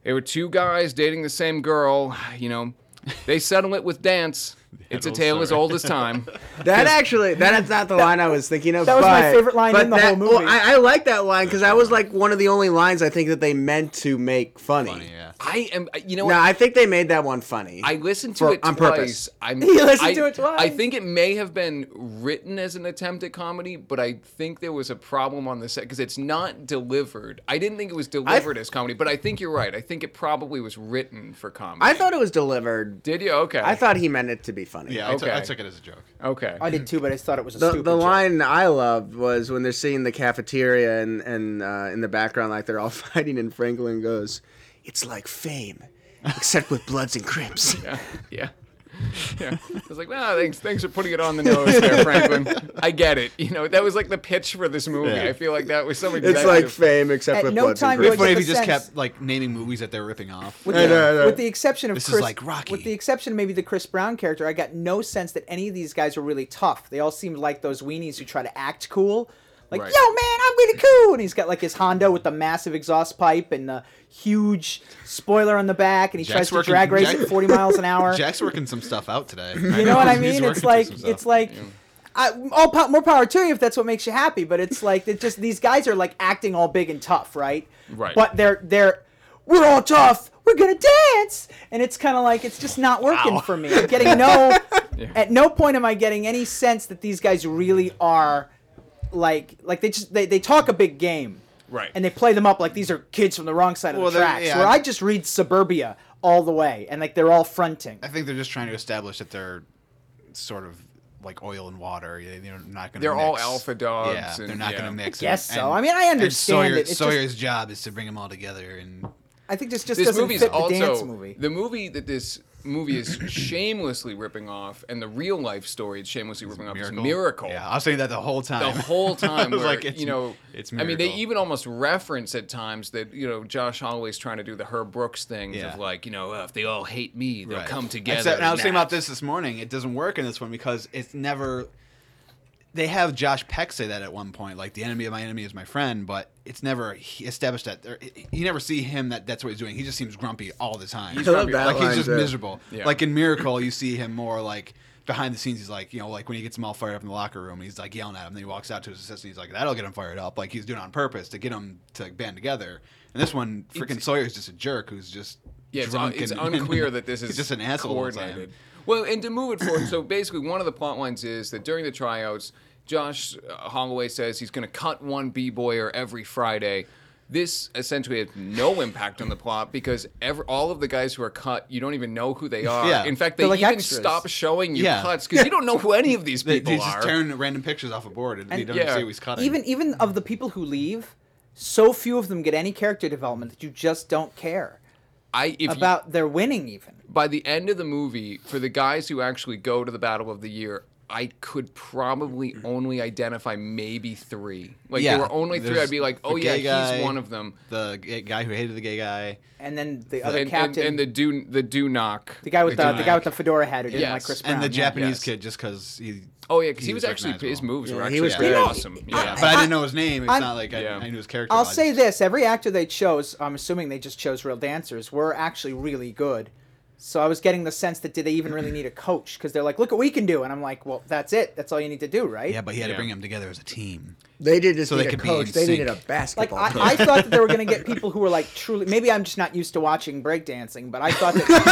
They were two guys dating the same girl. You know, they settle it with dance. It's a old tale as story. old as time. That actually, that's not the line I was thinking of. That was my but- favorite line but in the that- whole movie. Well, I, I like that line because that was like one of the only lines I think that they meant to make funny. Funny, yeah. I am. You know No, what? I think they made that one funny. I listened to For- it on twice. purpose. I'm, You listened I, to it twice? I think it may have been written as an attempt at comedy, but I think there was a problem on the set because it's not delivered. I didn't think it was delivered as comedy, but I think you're right. I think it probably was written for comedy. I thought it was delivered. Did you? Okay. I thought he meant it to be funny. Yeah, I, took- I Okay. took it as a joke. Okay. I did too, but I thought it was a The, stupid the joke. line I loved was when they're seeing the cafeteria and, and uh, in the background, like they're all fighting, and Franklin goes, "It's like fame, except with Bloods and Crips." Yeah. Yeah. Yeah. I was like, well, thanks, thanks for putting it on the nose there, Franklin. I get it. You know, that was like the pitch for this movie. Yeah. I feel like that was some It's executive. like fame, except At with no Bloods time and do I It'd Crips. be funny get if he the just sense- kept like naming movies that they're ripping off. With, I the, know, I know. with the exception of This is Chris, like Rocky. with the exception of maybe the Chris Brown character, I got no sense that any of these guys were really tough. They all seemed like those weenies who try to act cool. Like, Right. yo, man, I'm really cool. And he's got like his Honda with the massive exhaust pipe and the huge spoiler on the back, and he Jack's tries to working- drag race Jack- at forty miles an hour. Jack's working some stuff out today. You know what I He's mean? working It's through like some stuff. it's like I, all po- more power to you if that's what makes you happy. But it's like it just these guys are like acting all big and tough, right? Right. But they're they're we're all tough. We're gonna dance, and it's kind of like it's just not working Wow. for me. I'm getting no. At no point am I getting any sense that these guys really are like like they just they, they talk a big game. Right. And they play them up like these are kids from the wrong side of Well, the they're- tracks. yeah. Where I just read Suburbia all the way, and like they're all fronting. I think they're just trying to establish that they're sort of like oil and water. They- They're not going to. They're all alpha dogs Yeah, they're and- not yeah. going to mix. Guess and- so. and- I mean, I and understand Sawyer, it. It's just- Sawyer's job is to bring them all together, and I think this just This doesn't movie's fit the also dance movie. the movie that this movie is shamelessly ripping off, and the real life story it's shamelessly ripping off is Miracle. Yeah, I was saying that the whole time. The whole time, I was where, like, it's, you know, it's I mean, they Miracle. even almost reference at times that you know Josh Holloway's trying to do the Herb Brooks thing Yeah. of like, you know, uh, if they all hate me, they'll Right. come together. Except, and I was thinking Nah. about this this morning. It doesn't work in this one because it's never. They have Josh Peck say that at one point, like the enemy of my enemy is my friend, but it's never he established that. Or, you never see him that that's what he's doing. He just seems grumpy all the time. He's I love grumpy. that like line, he's just too. miserable. Yeah. Like in Miracle, you see him more like behind the scenes. He's like, you know, like when he gets them all fired up in the locker room, he's like yelling at him. Then he walks out to his assistant. He's like, that'll get him fired up. Like he's doing it on purpose to get them to band together. And this one, freaking Sawyer's just a jerk who's just Yeah, it's, drunk. un- it's and, unclear that this is he's just an asshole all the time. coordinated. Well, and to move it forward, so basically one of the plot lines is that during the tryouts, Josh uh, Holloway says he's going to cut one b-boyer every Friday. This essentially has no impact on the plot because every, all of the guys who are cut, you don't even know who they are. Yeah. In fact, they They're like even extras. stop showing you Yeah. cuts because you don't know who any of these They, people they just are. tearing random pictures off a board and, they don't yeah. see who he's cutting. Even even of the people who leave, so few of them get any character development that you just don't care I if you- about their winning. Even by the end of the movie, for the guys who actually go to the Battle of the Year, I could probably only identify maybe three. Like Yeah, there were only three. there's I'd be like, the oh yeah, gay guy, he's one of them. the gay guy who hated the gay guy. and then the other And, and, captain, and the do the do knock. the guy with the, do the knock. guy with the fedora hat who didn't Yes. like Chris Brown, And the yeah. Japanese Yes. kid, just because he. Oh yeah, because he, he was, was actually his recognizable. moves were Yeah, actually he was very great. awesome. Yeah, Yeah. but I, I- didn't know his name. It's I'm- not like I, Yeah. I knew his character. I'll I say just- this: every actor they chose, I'm assuming they just chose real dancers, were actually really good. So I was getting the sense that did they even really need a coach? Because they're like, look what we can do, and I'm like, well, that's it. That's all you need to do, right? Yeah, but he had Yeah. to bring them together as a team. They did just So need they a could be in coach. They sync. needed a Like basketball I, coach. I thought that they were going to get people who were like truly. Maybe I'm just not used to watching breakdancing, but I thought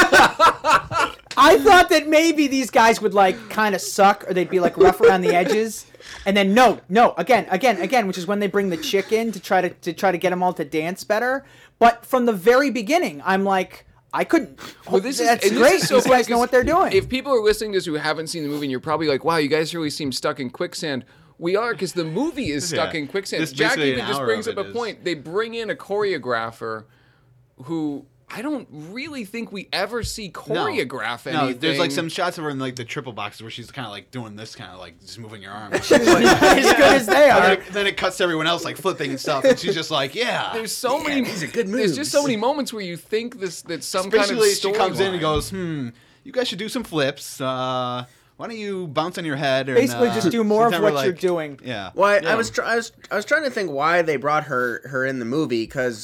that I thought that maybe these guys would like kind of suck, or they'd be like rough around the edges. And then no, no, again, again, again, which is when they bring the chick in to try to to try to get them all to dance better. But from the very beginning, I'm like, I couldn't. Well, this is that's and this great. is so These funny guys know 'cause what they're doing. If people are listening to this who haven't seen the movie, and you're probably like, "Wow, you guys really seem stuck in quicksand." We are because the movie is stuck Yeah. in quicksand. This Jack basically even an just hour brings of up a it point. They bring in a choreographer who I don't really think we ever see choreograph No, anything. there's like some shots of her in like the triple boxes where she's kind of like doing this, kind of like just moving her arm. as good as they And are. then, it, then it cuts to everyone else like flipping and stuff, and she's just like, "Yeah." There's so many. these are good There's just moves. so many moments where you think this that some Especially kind of she story comes in line. and goes, "Hmm, you guys should do some flips. Uh, why don't you bounce on your head?" And, Basically, uh, just do more she's of never what like- you're doing. Yeah. Well, I, Yeah. I was try- I was I was trying to think why they brought her her in the movie because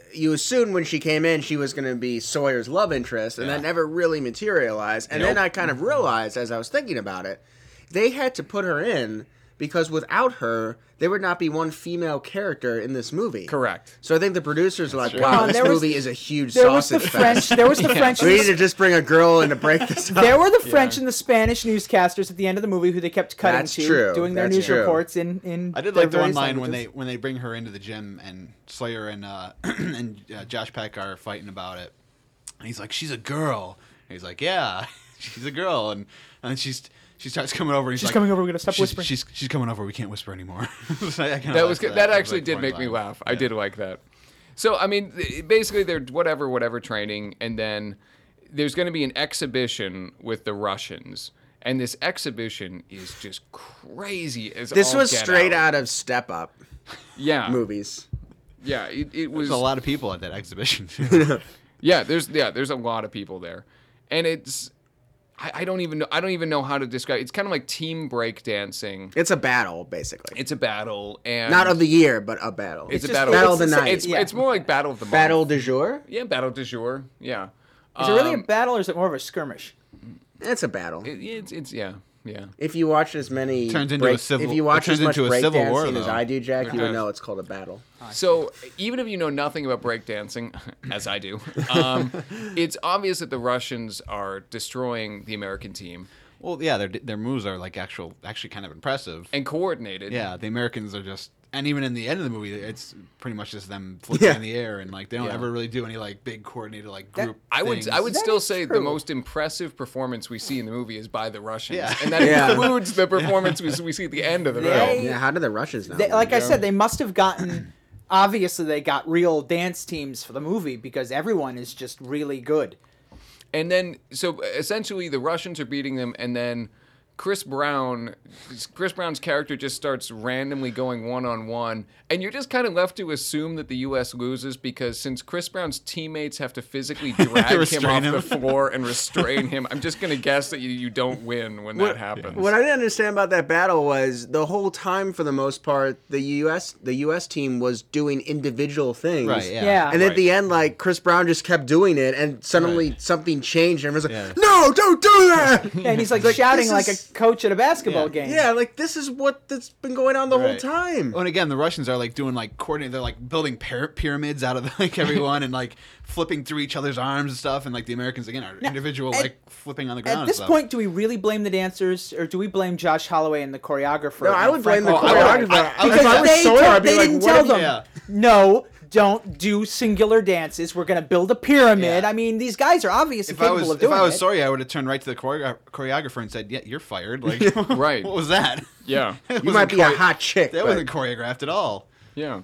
you assumed when she came in she was going to be Sawyer's love interest, and Yeah. that never really materialized. And Nope. then I kind of realized as I was thinking about it, they had to put her in because without her, there would not be one female character in this movie. Correct. So I think the producers are like, true. wow, Come on, this there was- movie is a huge There was the sausage French. fest. There was the French. We need to just bring a girl in to break this up. There were the French and the Spanish newscasters at the end of the movie who they kept cutting That's to, true. doing their That's news true. reports in in. I did their like the one various line when they languages. when they bring her into the gym and Sawyer and uh, and uh, Josh Peck are fighting about it. And he's like, "She's a girl." And he's like, "Yeah, she's a girl." And and then she's she starts coming over. And he's She's like, coming over. We're gonna stop she's, whispering. She's she's coming over. We can't whisper anymore. So I kinda That was liked good. That, That was, actually like, did funny make me line. laugh. I Yeah. did like that. So I mean, th- basically they're whatever, whatever training, and then there's going to be an exhibition with the Russians, and this exhibition is just crazy as This all was get straight out. out of Step Up Yeah, movies. yeah. It, it was There's a lot of people at that exhibition. Too. Yeah, there's yeah, there's a lot of people there, and it's I, I don't even know I don't even know how to describe. It's kind of like team breakdancing. It's a battle, basically. It's a battle, and Not of the year, but a battle. it's, It's a just- battle. Battle it's, of the night. It's, Yeah. it's more like battle of the month. Battle du jour? Yeah, battle du jour. Yeah. Is it really a Um, battle or is it more of a skirmish? It's a battle. it- it's it's yeah yeah. If you watch as many Turns into a break- civil- if you watch it turns as much into a civil war, breakdancing as though. I do, Jack, you does. would know it's called a battle. So even if you know nothing about breakdancing, as I do, um, it's obvious that the Russians are destroying the American team Well, yeah, their their moves are like actual actually kind of impressive. and coordinated. Yeah, the Americans are just, and even in the end of the movie, it's pretty much just them flipping Yeah. in the air, and like they don't Yeah. ever really do any like big coordinated like That- group. I would things. I would That still is say the true. most impressive performance we see in the movie is by the Russians, Yeah. and that Yeah. includes the performance we, we see at the end of the They- film. Yeah, how did the Russians know? They, like I Yeah. said, they must have gotten. Obviously, they got real dance teams for the movie because everyone is just really good. And then, so essentially, the Russians are beating them, and then Chris Brown, Chris Brown's character just starts randomly going one on one, and you're just kind of left to assume that the U S loses because since Chris Brown's teammates have to physically drag him Restrain off him. the floor and restrain him, I'm just gonna guess that you, you don't win when that What- happens. What I didn't understand about that battle was the whole time, for the most part, the U S the U S team was doing individual things. Right, yeah. Yeah. And at Right. the end, like Chris Brown just kept doing it, and suddenly Right. something changed, and everyone's like, Yeah. "No, don't do that!" And he's like, Like, shouting this like is- a coach at a basketball Yeah. game. yeah, like this is what that's been going on the whole Right. time. Oh, and again, the Russians are like doing like coordinated. They're like building pyra- pyramids out of like everyone and like flipping through each other's arms and stuff. And like the Americans again are Now, individual at- like flipping on the ground. At and this stuff. point, do we really blame the dancers, or do we blame Josh Holloway and the choreographer? No, I and would blame the Frank- Oh, I would- choreographer. I- I- If I Because was they, Sawyer, told- I'd be they like, didn't "What tell have you-" them, Yeah. no, don't do singular dances. We're going to build a pyramid. Yeah. I mean, these guys are obviously If I capable was of if doing I was it. sorry, I would have turned right to the choreo- choreographer and said, "Yeah, you're fired." Like, Right. What was that? Yeah, It You wasn't might be a chore- hot chick. That but- wasn't choreographed at all. yeah.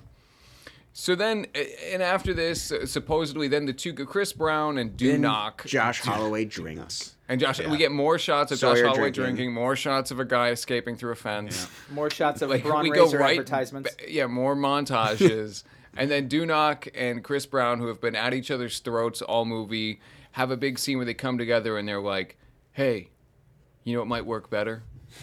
So then, and after this, uh, supposedly, then the two, Chris Brown and Then Dunock, Josh Holloway drinks. and Josh, Yeah. we get more shots of Sawyer Josh Holloway drinking. drinking, more shots of a guy escaping through a fence. More shots of Like Braun we go Razor right, advertisements. ba- yeah, more montages, and then Dunock and Chris Brown, who have been at each other's throats all movie, have a big scene where they come together and they're like, "Hey, you know what might work better?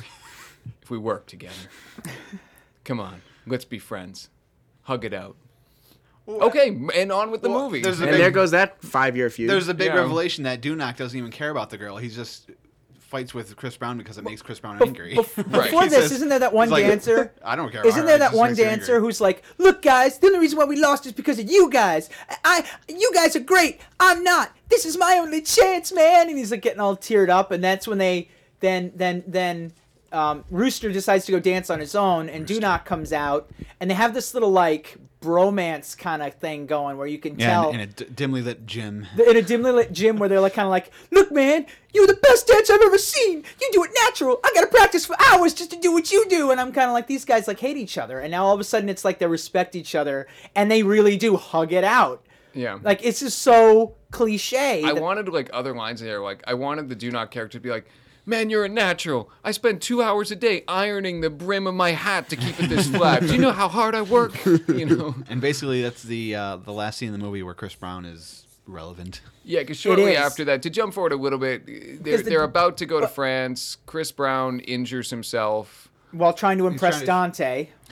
If we work together. Come on, let's be friends. Hug it out." Okay, and on with the Well, movie. there's a And big- there goes that five-year feud. There's a big Yeah. revelation that Dunock doesn't even care about the girl. He just fights with Chris Brown because it makes Chris Brown Bef- angry. bef- Right. Before He this, says- isn't there that one he's like, dancer? I don't care. Isn't about there her, it that just one makes me dancer angry. who's like, "Look, guys, the only reason why we lost is because of you guys. I, you guys are great. I'm not. This is my only chance, man." And he's like getting all teared up, and that's when they then then then um, Rooster decides to go dance on his own, and Dunock comes out, and they have this little like bromance kind of thing going where you can Yeah, tell in, in a d- dimly lit gym. in a dimly lit gym where they're like kind of like, "Look, man, you're the best dancer I've ever seen. You do it natural. I gotta practice for hours just to do what you do." And I'm kind of like, these guys like hate each other, and now all of a sudden it's like they respect each other and they really do hug it out. yeah. Like it's just so cliche. I that- wanted like other lines in there. Like I wanted the Dunock character to be like, "Man, you're a natural. I spend two hours a day ironing the brim of my hat to keep it this flat. Do you know how hard I work?" You know. And basically, that's the uh, the last scene in the movie where Chris Brown is relevant. Yeah, because shortly is. after that, to jump forward a little bit, they're, the- they're about to go to but- France. Chris Brown injures himself. while trying to impress trying to- Dante.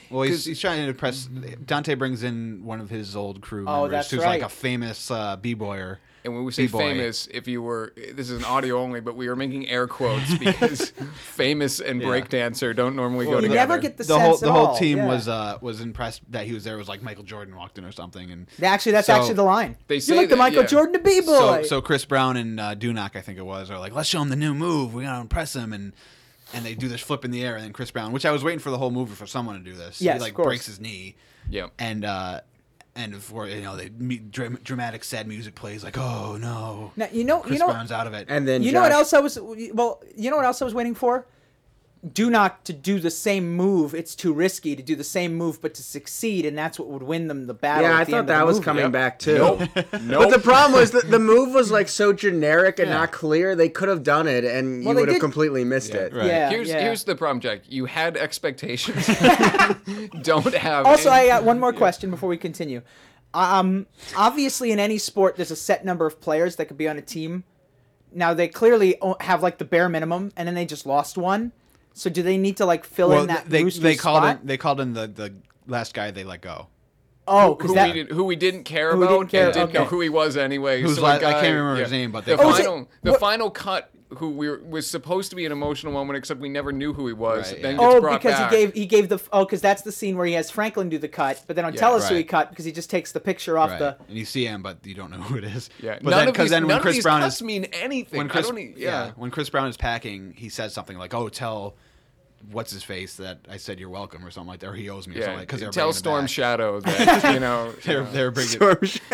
Well, he's, he's trying to impress. Dante brings in one of his old crew Oh, members, that's who's right. like a famous uh, b-boyer. And when we say B-boy. famous, if you were, this is an audio only, but we are making air quotes because famous and Yeah. breakdancer don't normally Well, go You together. never get the, The sense whole at the whole all. team Yeah. was uh, was impressed that he was there. It was like Michael Jordan walked in or something, and Actually, that's So- actually the line. They you say like the that, Michael yeah. Jordan to B boy. so so Chris Brown and uh, Dunock, I think it was, are like, let's show him the new move. We gotta impress him, and and they do this flip in the air, and then Chris Brown, which I was waiting for the whole movie for someone to do this. Yes, he like of course. breaks his knee, Yeah. and uh, and for you know they meet, dra- dramatic sad music plays like, oh no, now, you know, Chris you know, Brown's out of it, And then you know what Josh- else I was? Well, you know what else I was waiting for? Dunock to do the same move. It's too risky to do the same move, but to succeed, and that's what would win them the battle. Yeah, at I the thought end of that the was movie. coming Yep. back too. Nope. But Nope. the problem was that the move was like so generic and Yeah. not clear. They could have done it, and Well, you they would have did- completely missed it. right. Yeah, Here's yeah. here's the problem, Jack. You had expectations. Don't have. Also, any- I got one more question before we continue. Um, obviously, in any sport, there's a set number of players that could be on a team. Now, they clearly o- have like the bare minimum, and then they just lost one. So, do they need to like fill well, in that they rooster they called spot? in they called in the the last guy they let go. Oh, who, because we that did, who we didn't care Who we about didn't care- and didn't know okay. who he was anyway. Who's So like- the I guy- can't remember his name, but they the called- final the What- final cut. Who we were, was supposed to be an emotional moment, except we never knew who he was. Right, then yeah. gets oh, brought because back. he gave he gave the oh, because that's the scene where he has Franklin do the cut, but they don't Yeah, tell us who he right. cut because he just takes the picture off Right. the. And you see him, but you don't know who it is. Yeah, but none then of these, then none when of Chris these Brown cuts is mean anything. when Chris I don't, e- yeah. yeah. when Chris Brown is packing, he says something like, "Oh, tell what's his face that I said you're welcome" or something like that, or he owes me or Yeah, something because they're tell bringing him Storm back. Shadow that you know They're they're bringing Storm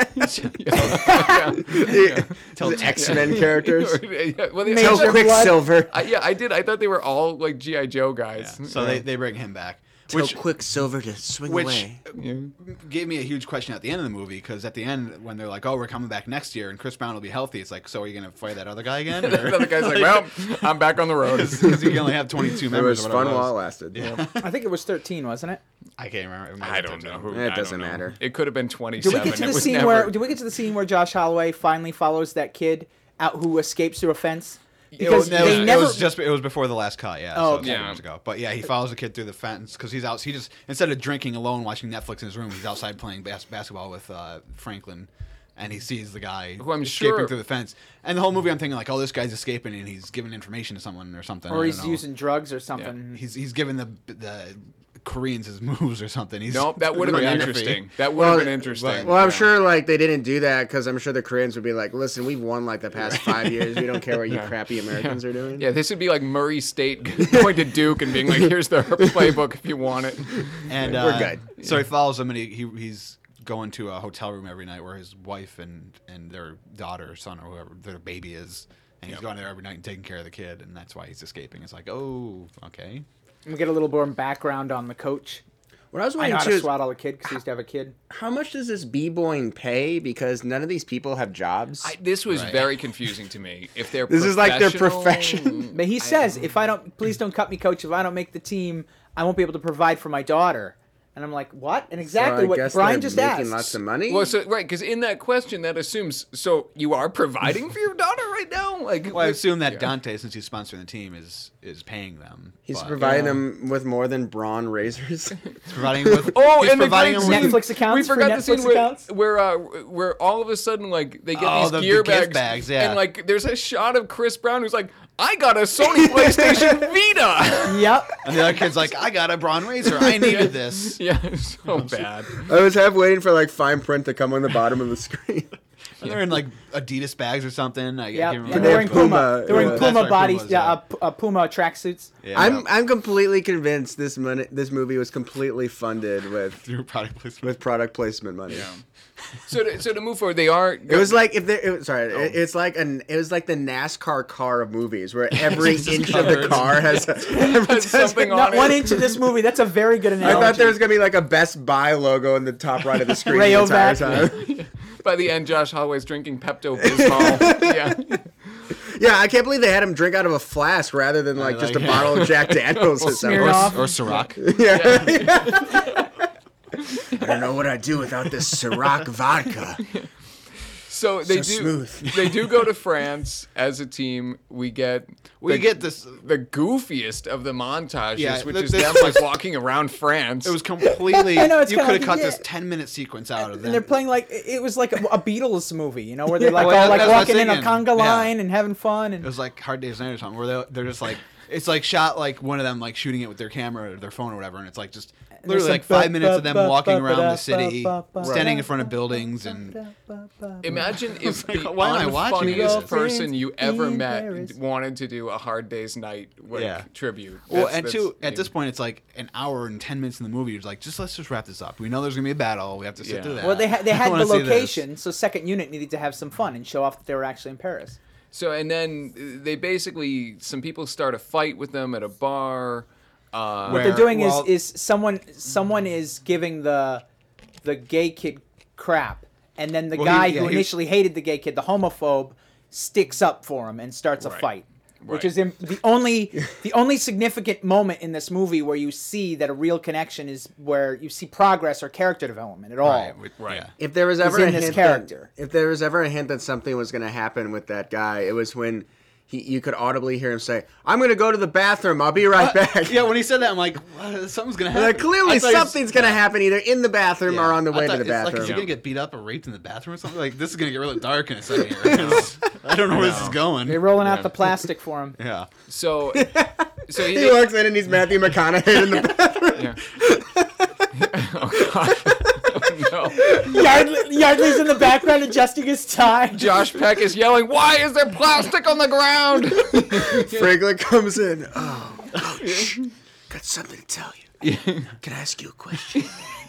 yeah. tell the X Men characters. yeah, well, they, Major Tell Blood. Quicksilver. I, yeah, I did. I thought they were all like G I Joe guys. so they they bring him back, Tell which Quicksilver to swing which away. Yeah. gave me a huge question at the end of the movie because at the end when they're like, "Oh, we're coming back next year and Chris Brown will be healthy," it's like, "So are you gonna fight that other guy again?" The other guy's like, well, I'm back on the road. Because you can only have twenty-two It members. was or whatever fun it while it was. lasted. Yeah. I think it was thirteen, wasn't it? I can't remember. I don't know. Who, It I don't doesn't know. matter. It could have been Do twenty-seven. we get to It the was scene never- where? Do we get to the scene where Josh Holloway finally follows that kid out who escapes through a fence? It Because was- It they was, never. it was just it was before the last cut, yeah. Oh, so okay. two years ago. But yeah, he follows the kid through the fence because he's out. He just instead of drinking alone, watching Netflix in his room, he's outside playing bas- basketball with uh, Franklin, and he sees the guy Who I'm escaping sure- through the fence. And the whole movie, I'm thinking like, oh, this guy's escaping and he's giving information to someone or something. I or don't he's know. using drugs or something. He's he's giving the the Koreans his moves or something. He's Nope, that would have been choreography. interesting. That would Well, have been interesting. Well, I'm Yeah. sure like they didn't do that because I'm sure the Koreans would be like, "Listen, we've won like the past five years. We don't care what you crappy Americans are doing." Yeah, this would be like Murray State going to Duke and being like, "Here's the playbook if you want it." And We're uh, good. So he follows him, and he, he he's going to a hotel room every night where his wife and, and their daughter, or son, or whoever their baby is, and he's going there every night and taking care of the kid, and that's why he's escaping. It's like, oh, okay. We get a little more background on the coach. What I was I know wondering how too to is swaddle a kid because he used to have a kid. how much does this b-boying pay? Because none of these people have jobs. I, this was Right. very confusing to me. If they're This is like their professional- profession. But he says, if I don't, please don't cut me, coach. If I don't make the team, I won't be able to provide for my daughter. And I'm like, what? And exactly so I what guess Brian they're just making asked. lots of money. Well, so right, because in that question, that assumes so you are providing for your daughter right now. Like, Well, I what- assume that yeah. Dante, since he's sponsoring the team, is is paying them. He's but- providing them with more than brawn razors. He's providing with. Oh, he's and the providing great them with. scene- Netflix accounts We for forgot the Netflix scene where, accounts? where, uh, where all of a sudden, like, they get Oh, these the- gear the gift bags, bags, yeah. and like, there's a shot of Chris Brown who's like, "I got a Sony PlayStation Vita." Yep. And the other kid's like, I got a Braun Razor. I needed this. Yeah, it's so bad. I was half waiting for like fine print to come on the bottom of the screen. And they're in like Adidas bags or something. I, I Yep. can't And remember. they're wearing Puma, Puma. They're wearing yeah. Puma That's right, bodies. Pumas, Yeah, yeah. uh, P- uh, Puma tracksuits. Yeah. I'm I'm completely convinced this money this movie was completely funded with through product placement. with product placement money. So, to, so to move forward, they are. It was like if there. It, was- sorry, it, it's like an. It was like the NASCAR car of movies, where every It's just inch of the covered. car has. Has something on Not it. one inch of this movie. That's a very good I analogy. thought there was gonna be like a Best Buy logo in the top right of the screen the entire Rayovac. time. By the end, Josh Holloway's drinking Pepto Bismol. Yeah. Yeah, I can't believe they had him drink out of a flask rather than like just a like- bottle of Jack Daniels or something. Or, Smirnoff. or Ciroc. I don't know what I'd do without this Ciroc vodka. So they So do. smooth. They do go to France as a team. We get. We get this. the goofiest of the montages, Yeah, which th- is this them was- like walking around France. It was completely. I know, it's you kinda could have like- cut yeah. this ten minute sequence out of And them. they're playing like it was like a, a Beatles movie, you know, where they're like Well, all like that's what I was walking in a thinking. conga Yeah. line and having fun. And It was like Hard Day's Night or something, where they they're just like it's like shot like one of them like shooting it with their camera or their phone or whatever, and it's like just literally like five minutes of them walking around the city, standing in front of buildings, and Imagine if like, the why am I watching unfunniest this? person you ever In met Paris. wanted to do a Hard Day's Night like, Yeah. tribute. well, That's- and that's- two at yeah. this point it's like an hour and ten minutes in the movie. You're like, just let's just wrap this up. We know there's gonna be a battle. We have to sit Yeah. through that. well, they had they I had wanna the see this. location, so second unit needed to have some fun and show off that they were actually in Paris. So and then uh, they basically some people start a fight with them at a bar. Uh, What Where- they're doing well- is is someone someone is giving the the gay kid crap, and then the Well, guy he- yeah, who he- initially hated the gay kid, the homophobe, sticks up for him and starts a Right. fight. Which Right. is im- the only the only significant moment in this movie where you see that a real connection is where you see progress or character development at all. Right, with- Right. yeah. If there was ever in a this hint character. That, if there was ever a hint that something was going to happen with that guy, it was when he you could audibly hear him say, "I'm going to go to the bathroom. I'll be right back." Yeah, when he said that, I'm like, what? Something's gonna happen. Like, clearly I thought he was- something's going to happen either in the bathroom Yeah. or on the I way thought to the it's Like, is bathroom. he gonna get beat up or raped in the bathroom or something? Like, this is gonna get really dark in a second here. I don't know where this is going. They're rolling Yeah. out the plastic for him. Yeah. So so he, He walks in and he's Matthew McConaughey in the bathroom. yeah. Oh god. Oh, no. Yardley, Yardley's in the background adjusting his tie. Josh Peck is yelling, "Why is there plastic on the ground?" Friglet comes in. Oh, coach, got something to tell you. Can I ask you a question?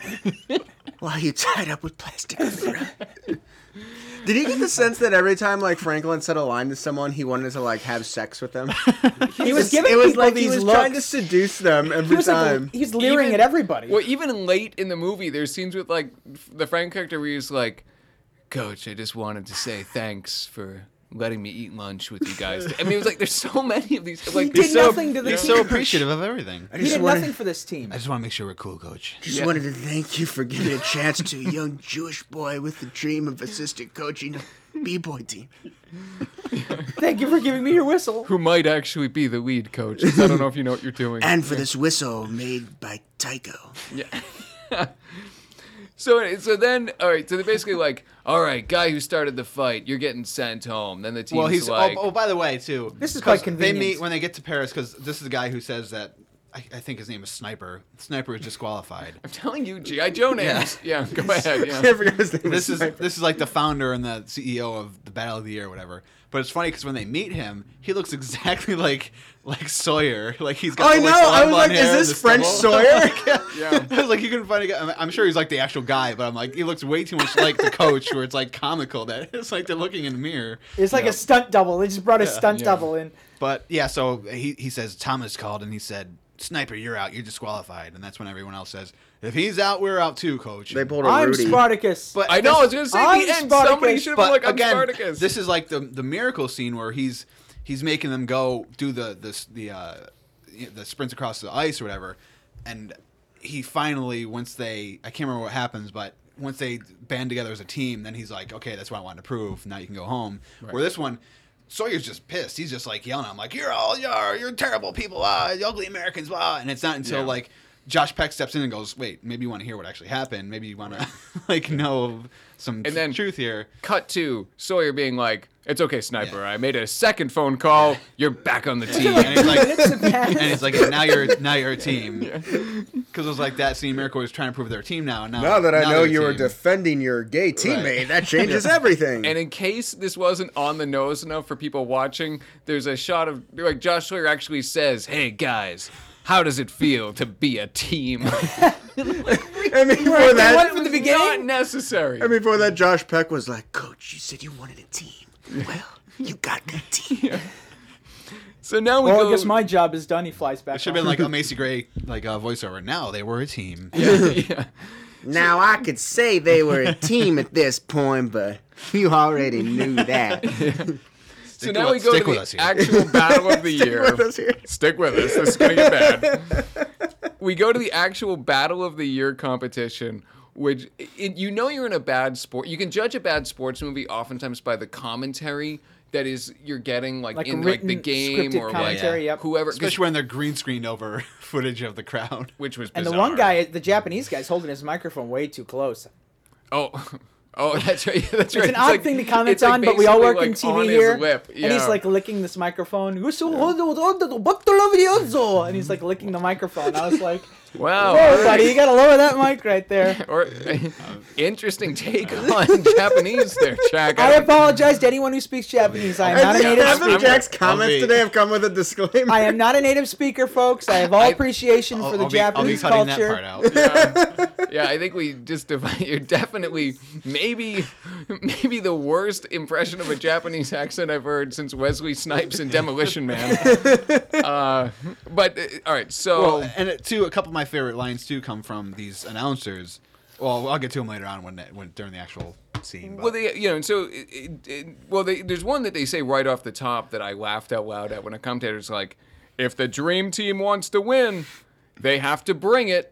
Why are you tied up with plastic on the ground? Did you get the sense that every time like Franklin said a line to someone, he wanted to like have sex with them? He was giving it was people like these he was looks. trying to seduce them every he was time. like, he's leering Even- at everybody. Well, even late in the movie, there's scenes with like f- the Frank character where he's like, "Coach, I just wanted to say thanks for letting me eat lunch with you guys." I mean, it was like there's so many of these. Like, did they're so, nothing to the He's team. so appreciative of everything. I He just did wanted, nothing for this team. I just want to make sure we're cool, Coach. just Yeah. wanted to thank you for giving a chance to a young Jewish boy with the dream of assistant coaching a b-boy team. Thank you for giving me your whistle. who might actually be the lead coach. 'Cause I don't know if you know what you're doing. And for this whistle made by Tycho. Yeah. So so then all right. So they're basically like, all right, guy who started the fight, you're getting sent home. Then the team's Well, he's. like, oh, oh, by the way, too. This is 'cause quite They convenient. meet when they get to Paris because this is the guy who says that. I, I think his name is Sniper. Sniper is disqualified. I'm telling you, G I Joe names. Yeah, go ahead. Yeah. I forgot his name. This was is this is like the founder and the C E O of the Battle of the Year, or whatever. But it's funny because when they meet him, he looks exactly like like Sawyer. Like he's got. I the, know. Like, I was blonde like, hair is and this the French stubble. Sawyer? Yeah. I was like, you couldn't find a guy. I'm- I'm sure he's like the actual guy, but I'm like, he looks way too much like the coach, where it's like comical that it's like they're looking in the mirror. It's like a stunt double. They just brought a stunt Yeah. double in. But yeah, so he he says Thomas called and he said, "Sniper, you're out. You're disqualified." And that's when everyone else says, "If he's out, we're out too, coach." They pulled a I'm Rudy. Spartacus. But I know. I was gonna say at I'm the end, Spartacus. somebody should have been But like, "I'm again, Spartacus." this is like the the miracle scene where he's he's making them go do the the the uh, the sprints across the ice or whatever, and he finally once they I can't remember what happens, but once they band together as a team, then he's like, okay, that's what I wanted to prove. Now you can go home. Where this one. Sawyer's just pissed. He's just like yelling. I'm like, you're all you're you're terrible people. Ah, you ugly Americans. Ah. And it's not until Yeah. like Josh Peck steps in and goes, wait, maybe you want to hear what actually happened. Maybe you want to like know some And then- truth here. Cut to Sawyer being like, "It's okay, Sniper. I made a second phone call. You're back on the team." And he's like, Minutes have passed. and it's like now you're now you're a team. Because it was like that scene. Miracle was trying to prove they're a team now. And now, Now that I know they're a you were team. defending your gay teammate, that changes everything. And in case this wasn't on the nose enough for people watching, there's a shot of like Josh Sawyer actually says, "Hey guys, how does it feel to be a team?" I mean, before They went that, from the Not beginning. necessary. I mean, before that, Josh Peck was like, "Coach, you said you wanted a team. Well, you got that team." So now we Well, go. I guess my job is done. He flies back. It should have home. been like a Macy Gray like uh, voiceover. Now they were a team. yeah. Now I could say they were a team at this point, but you already knew that. So Stick now with- we go stick to with the us here. actual battle of the year. with us here. Stick with us. This is gonna get bad. We go to the actual battle of the year competition, which it, you know you're in a bad sport. You can judge a bad sports movie oftentimes by the commentary that is you're getting like, Like in written, like the game scripted or commentary, like yep. whoever 'cause- Especially when they're green screen over footage of the crowd. which was And bizarre. the one guy, the Japanese guy's holding his microphone way too close. oh oh that's right that's It's right an odd like- thing to comment it's like on, but we all basically, work in like, T on V his here, lip. and he's Yeah. like licking this microphone. And he's like licking the microphone. I was like, wow "Whoa, buddy, you gotta lower that mic right there." or interesting take on Japanese there, Jack. I apologize to anyone who speaks Japanese. I am not a native I think speaker. Jack's comments I'll be- today have come with a disclaimer. I am not a native speaker, folks. I have all I- appreciation I'll, for the I'll be, I'll be Japanese cutting culture. that part out. Yeah, I think we just defi- you're definitely maybe maybe the worst impression of a Japanese accent I've heard since Wesley Snipes in Demolition Man. Uh, but uh, all right, so Well, and it, too, a couple of my favorite lines too come from these announcers. Well, I'll get to them later on when, they- when during the actual scene. But. well, they you know, and so it, it, it, well, they, there's one that they say right off the top that I laughed out loud at when a commentator's like, "If the dream team wants to win, they have to bring it."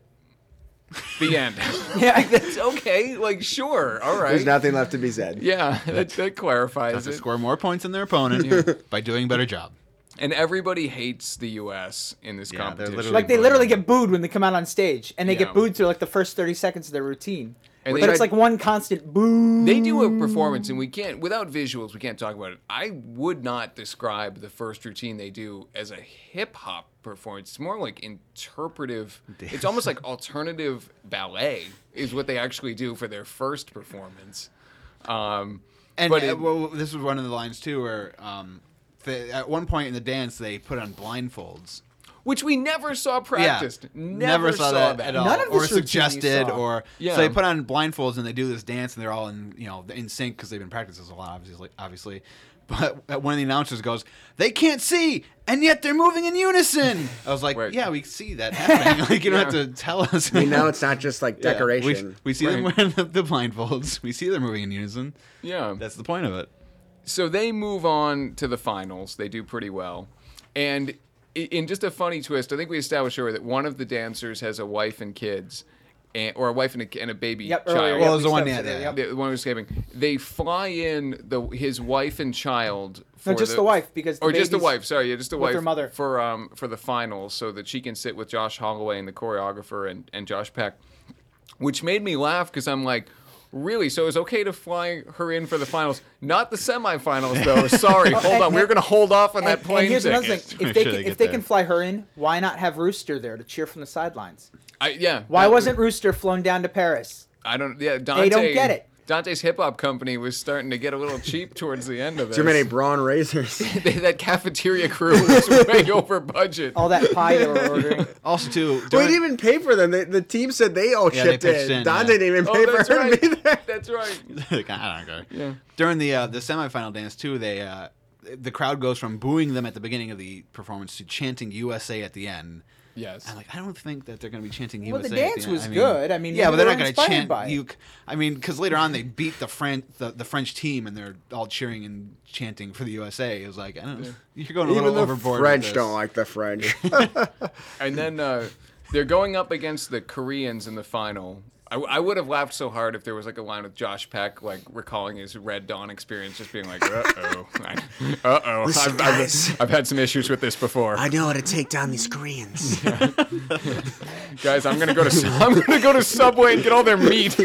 The end. Yeah, That's okay. Like, sure, all right. There's nothing left to be said. Yeah, that, that clarifies have to it. score more points than their opponent by doing a better job. And everybody hates the U S in this Yeah, they're competition. literally like they literally get booed when they come out on stage, and they Yeah. get booed through like the first thirty seconds of their routine. And but they- it's like one constant boo. They do a performance, and we can't, without visuals, we can't talk about it. I would not describe the first routine they do as a hip hop performance. It's more like interpretive. It's almost like alternative ballet is what they actually do for their first performance. Um, And but uh, it- well, this was one of the lines too, where um, the, at one point in the dance they put on blindfolds. which we never saw practiced. Yeah, Never, saw, that, at all, None of or this routine you suggested, saw. or Yeah. so they put on blindfolds and they do this dance, and they're all in you know in sync because they've been practicing this a lot, obviously. Obviously, but one of the announcers goes, "They can't see, and yet they're moving in unison." I was like, Right. "Yeah, we see that happening. Like you don't Yeah. have to tell us." We know it's not just like Yeah, decoration. We, we see them Right. wearing the, the blindfolds. We see them moving in unison. Yeah. That's the point of it. So they move on to the finals. They do pretty well. And i- in just a funny twist, I think we established earlier that one of the dancers has a wife and kids, and, or a wife and a, and a baby Yep, child. earlier, Well, yep, it was we the one- established yeah, it, yeah, yep. The one who's escaping. They fly in the his wife and child. For No, just the wife, because the or just the baby's wife. Sorry, yeah, just the with wife her mother. for um for the finals, so that she can sit with Josh Holloway and the choreographer and and Josh Peck, which made me laugh because I'm like. Really? So it's okay to fly her in for the finals, not the semifinals, though. Sorry, hold and- on. We're going to hold off on that And, plane and here's another ticket. thing: if they Should can, I if get they there? can fly her in, why not have Rooster there to cheer from the sidelines? I, yeah. Why that- wasn't Rooster flown down to Paris? I don't. Yeah, Dante. don't get it. Dante's hip hop company was starting to get a little cheap towards the end of it. Too many brawn razors. That cafeteria crew was way over budget. All that pie they were ordering. Also, too, We during- didn't even pay for them. They, the team said they all Yeah, they chipped pitched in. in, Dante yeah. didn't even Oh, pay that's for her right. to be there. That's right. I don't care. Yeah. During the uh, the semifinal dance too, they uh, the crowd goes from booing them at the beginning of the performance to chanting U S A at the end. Yes. I'm like, I don't think that they're going to be chanting Well, U S A. the at dance end. was I mean, good. I mean, yeah, maybe but they're they not were going to inspired chant by it. you. I mean, because later on they beat the French the, the French team and they're all cheering and chanting for the U S A. It was like, I don't know, you're going a Even little the overboard. with French this. don't like the French. And then uh, they're going up against the Koreans in the final. I, I would have laughed so hard if there was like a line with Josh Peck, like recalling his Red Dawn experience, just being like, "Uh oh, uh oh, Listen, I've, guys. I've, I've had some issues with this before, I know how to take down these Koreans. guys. I'm gonna go to I'm gonna go to Subway and get all their meat."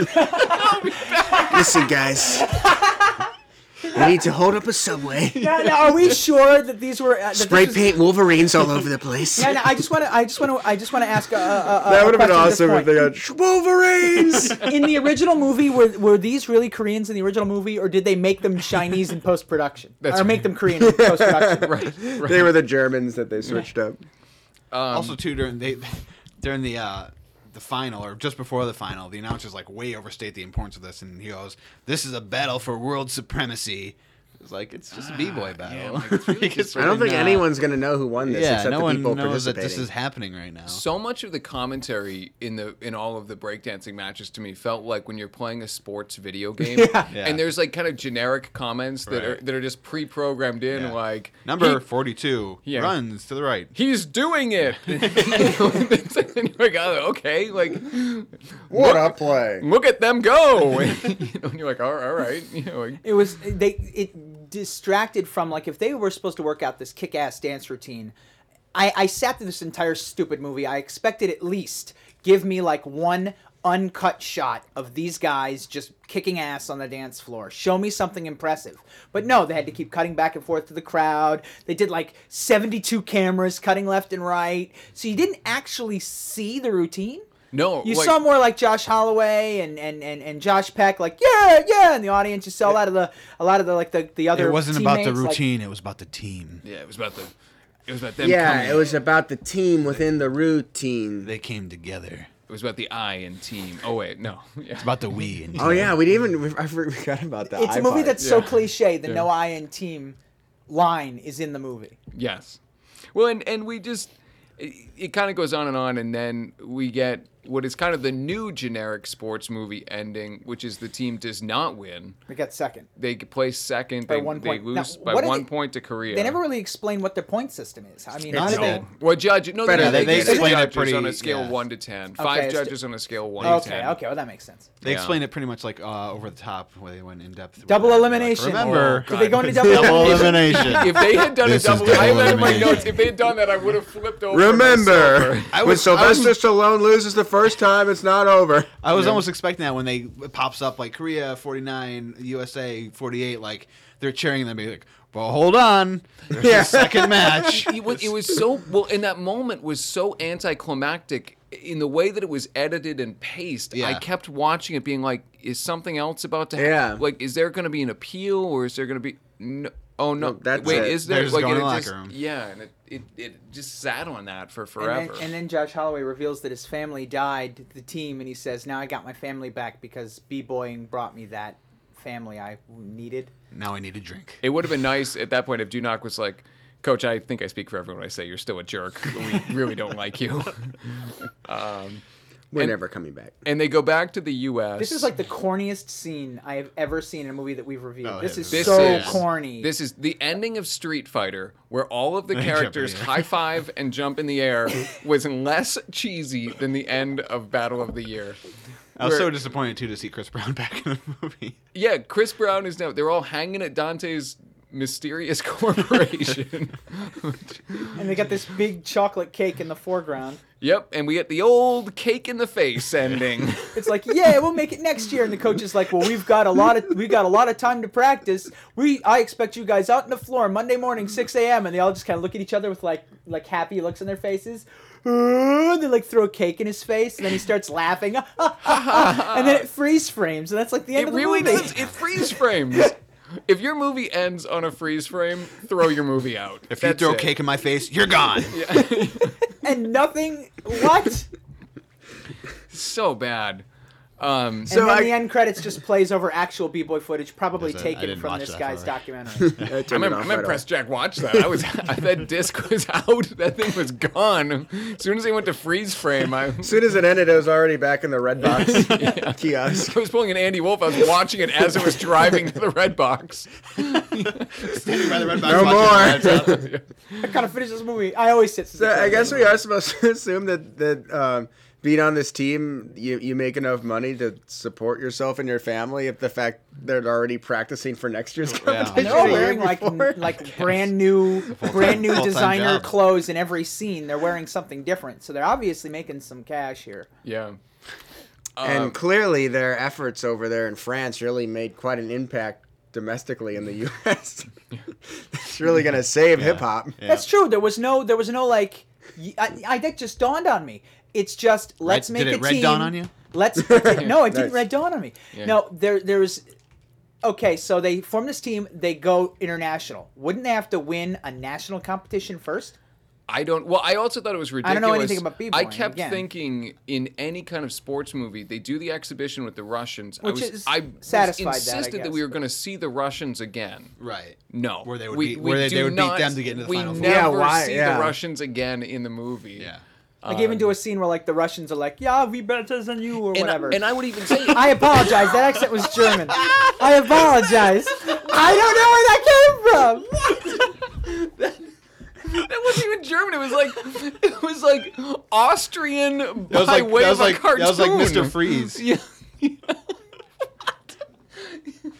Listen, guys. We need to hold up a subway. Now, now, are we sure that these were uh, that Spray this was- paint Wolverines all over the place. Yeah, no, I just want to. I just want to. I just want to ask. A, a, a, That a would have been question at this awesome point. if they got Wolverines. In the original movie, were were these really Koreans in the original movie, or did they make them Chinese in post production, That's or make them Korean in post production? right, right. They were the Germans that they switched up. also, too, during they during the uh, the final or just before the final, the announcers like way overstate the importance of this, and he goes, "This is a battle for world supremacy." It's like it's just a b-boy battle. like, it's really Like, just I don't think really not- anyone's gonna know who won this Yeah, except no the one people knows that participating. this is happening right now. So much of the commentary in the in all of the breakdancing matches to me felt like when you're playing a sports video game, Yeah. Yeah. and there's like kind of generic comments that are Right. that are just pre-programmed in, Yeah. like Number he- forty-two Yeah. runs to the right. he's doing it. And you're like, oh, okay, like What look, a play! look at them go. You know, and you're like, all, all right, you know, like, It was they. It distracted from, like, if they were supposed to work out this kick-ass dance routine, I, I sat through this entire stupid movie. I expected at least give me like one uncut shot of these guys just kicking ass on the dance floor. Show me something impressive. But no, they had to keep cutting back and forth to the crowd. They did like seventy-two cameras cutting left and right. So you didn't actually see the routine. No, You like, saw more like Josh Holloway and, and, and, and Josh Peck, like, yeah, yeah, in the audience. You saw a lot of the a lot of the like the, the other It wasn't about the teammates, like- routine. It was about the team. Yeah, it was about the. It was about them. Yeah, coming. it was about the team within the routine. They came together. It was about the I in team. Oh wait, no. Yeah. It's about the we. And Oh yeah, we didn't even. I forgot about that. It's a movie that's so Yeah. cliche. The Yeah. no I in team line is in the movie. Yes. Well, and and we just it, it kind of goes on and on, and then we get what is kind of the new generic sports movie ending, which is the team does not win. They got second. They place second. By they, one they point. lose Now, by what did one they- point to Korea. They never really explain what their point system is. I mean, how It's do they? no. Well, judge. No, Better they, than they, they they explain it judges pretty- on a scale yeah. of one to ten. Okay, Five it's- judges on a scale of one to Okay, ten. okay, well that makes sense. They Yeah. explained it pretty much like uh, over the top, where they went in depth. with Double that. They're elimination. Like, Remember, Did they go into double double elimination? elimination. If they had done This a is double, I double had in my elimination. notes. If they had done that, I would have flipped over. Remember, myself. I when was- I was- Sylvester Stallone loses the first time, it's not over. I was almost expecting that when they it pops up like Korea forty-nine, U S A forty-eight, like they're cheering and they'd be like, "Well, hold on, there's Yeah. a second match." it was, it was so well, and that moment was so anticlimactic in the way that it was edited and paced. Yeah. I kept watching it, being like, "Is something else about to happen? Yeah. Like, is there going to be an appeal, or is there going to be no? Oh no! No, that's Wait, it. is there? They're just like, going and to the it locker just, room. yeah, and it, it it just sat on that for And forever. then, and then Josh Holloway reveals that his family died, the team, and he says, "Now I got my family back because b-boying brought me that family I needed." Now I need a drink. It would have been nice at that point if Dunock was like, "Coach, I think I speak for everyone when I say you're still a jerk. We really don't like you." um, We're And- never coming back. and they go back to the U S This is like the corniest scene I have ever seen in a movie that we've reviewed. Oh, this yeah, is This so is- corny. This is the ending of Street Fighter, where all of the They jump in characters the air. high five and jump in the air, was less cheesy than the end of Battle of the Year. I was Where- so disappointed too to see Chris Brown back in the movie. Yeah, Chris Brown is now. They're all hanging at Dante's mysterious corporation. and they got this big chocolate cake in the foreground. Yep, and we get the old cake in the face ending. It's like, yeah, we'll make it next year. And the coach is like, well, we've got a lot of we got a lot of time to practice. We I expect you guys out on the floor Monday morning, six a.m. And they all just kind of look at each other with like like happy looks on their faces. Uh, they like throw a cake in his face, and then he starts laughing, and then it freeze frames, and that's like the end It of the really movie. does. It freeze frames. If your movie ends on a freeze frame, throw your movie out. If you That's throw it. cake in my face, you're gone. And nothing. What? So bad. Um, So and then I- the end credits just plays over actual b-boy footage, probably Yes, I- I taken didn't from watch this that guy's far. documentary. I'm, im- I'm impressed Jack watched that. I was that disc was out. That thing was gone. As soon as they went to freeze frame, I, As soon as it ended, it was already back in the red box kiosk. I was pulling an Andy Wolf. I was watching it as it was driving to the red box. Standing by the red box No watching more. it. I kind of finished this movie. I always sit. So I guess we are supposed to assume that that um, being on this team, you you make enough money to support yourself and your family. If the fact they're already practicing for next year's competition, And they're all a year wearing like before. like brand new brand new full-time designer job. clothes in every scene. They're wearing something different, so they're obviously making some cash here. Yeah. And Um, clearly, their efforts over there in France really made quite an impact domestically in the U S It's really gonna save hip hop. Yeah. That's true. There was no there was no like. y- I, I that just dawned on me. It's just let's Red- make did a it red team. dawn on you? Let's no, it didn't Nice. red dawn on me. Yeah. No, there there's okay. So they form this team. They go international. Wouldn't they have to win a national competition first? I don't. Well, I also thought it was ridiculous. I don't know anything about b-boying, I kept again. thinking in any kind of sports movie, they do the exhibition with the Russians. I Which was, is I satisfied was that, I insisted that, guess, we were but- going to see the Russians again. Right. No, Where they would we, beat- we where they- do they would beat not, them to get into the we Final Four. never Yeah, why- see yeah. the Russians again in the movie. Yeah. Like even do a scene where like the Russians are like, "Yeah, we better than you" or And, I, whatever. and I would even say, I apologize. That accent was German. I apologize. I don't know where that came from. that wasn't even German. It was like it was like Austrian by That was like way that was of a like cartoon. that was like Mister Freeze. Yeah.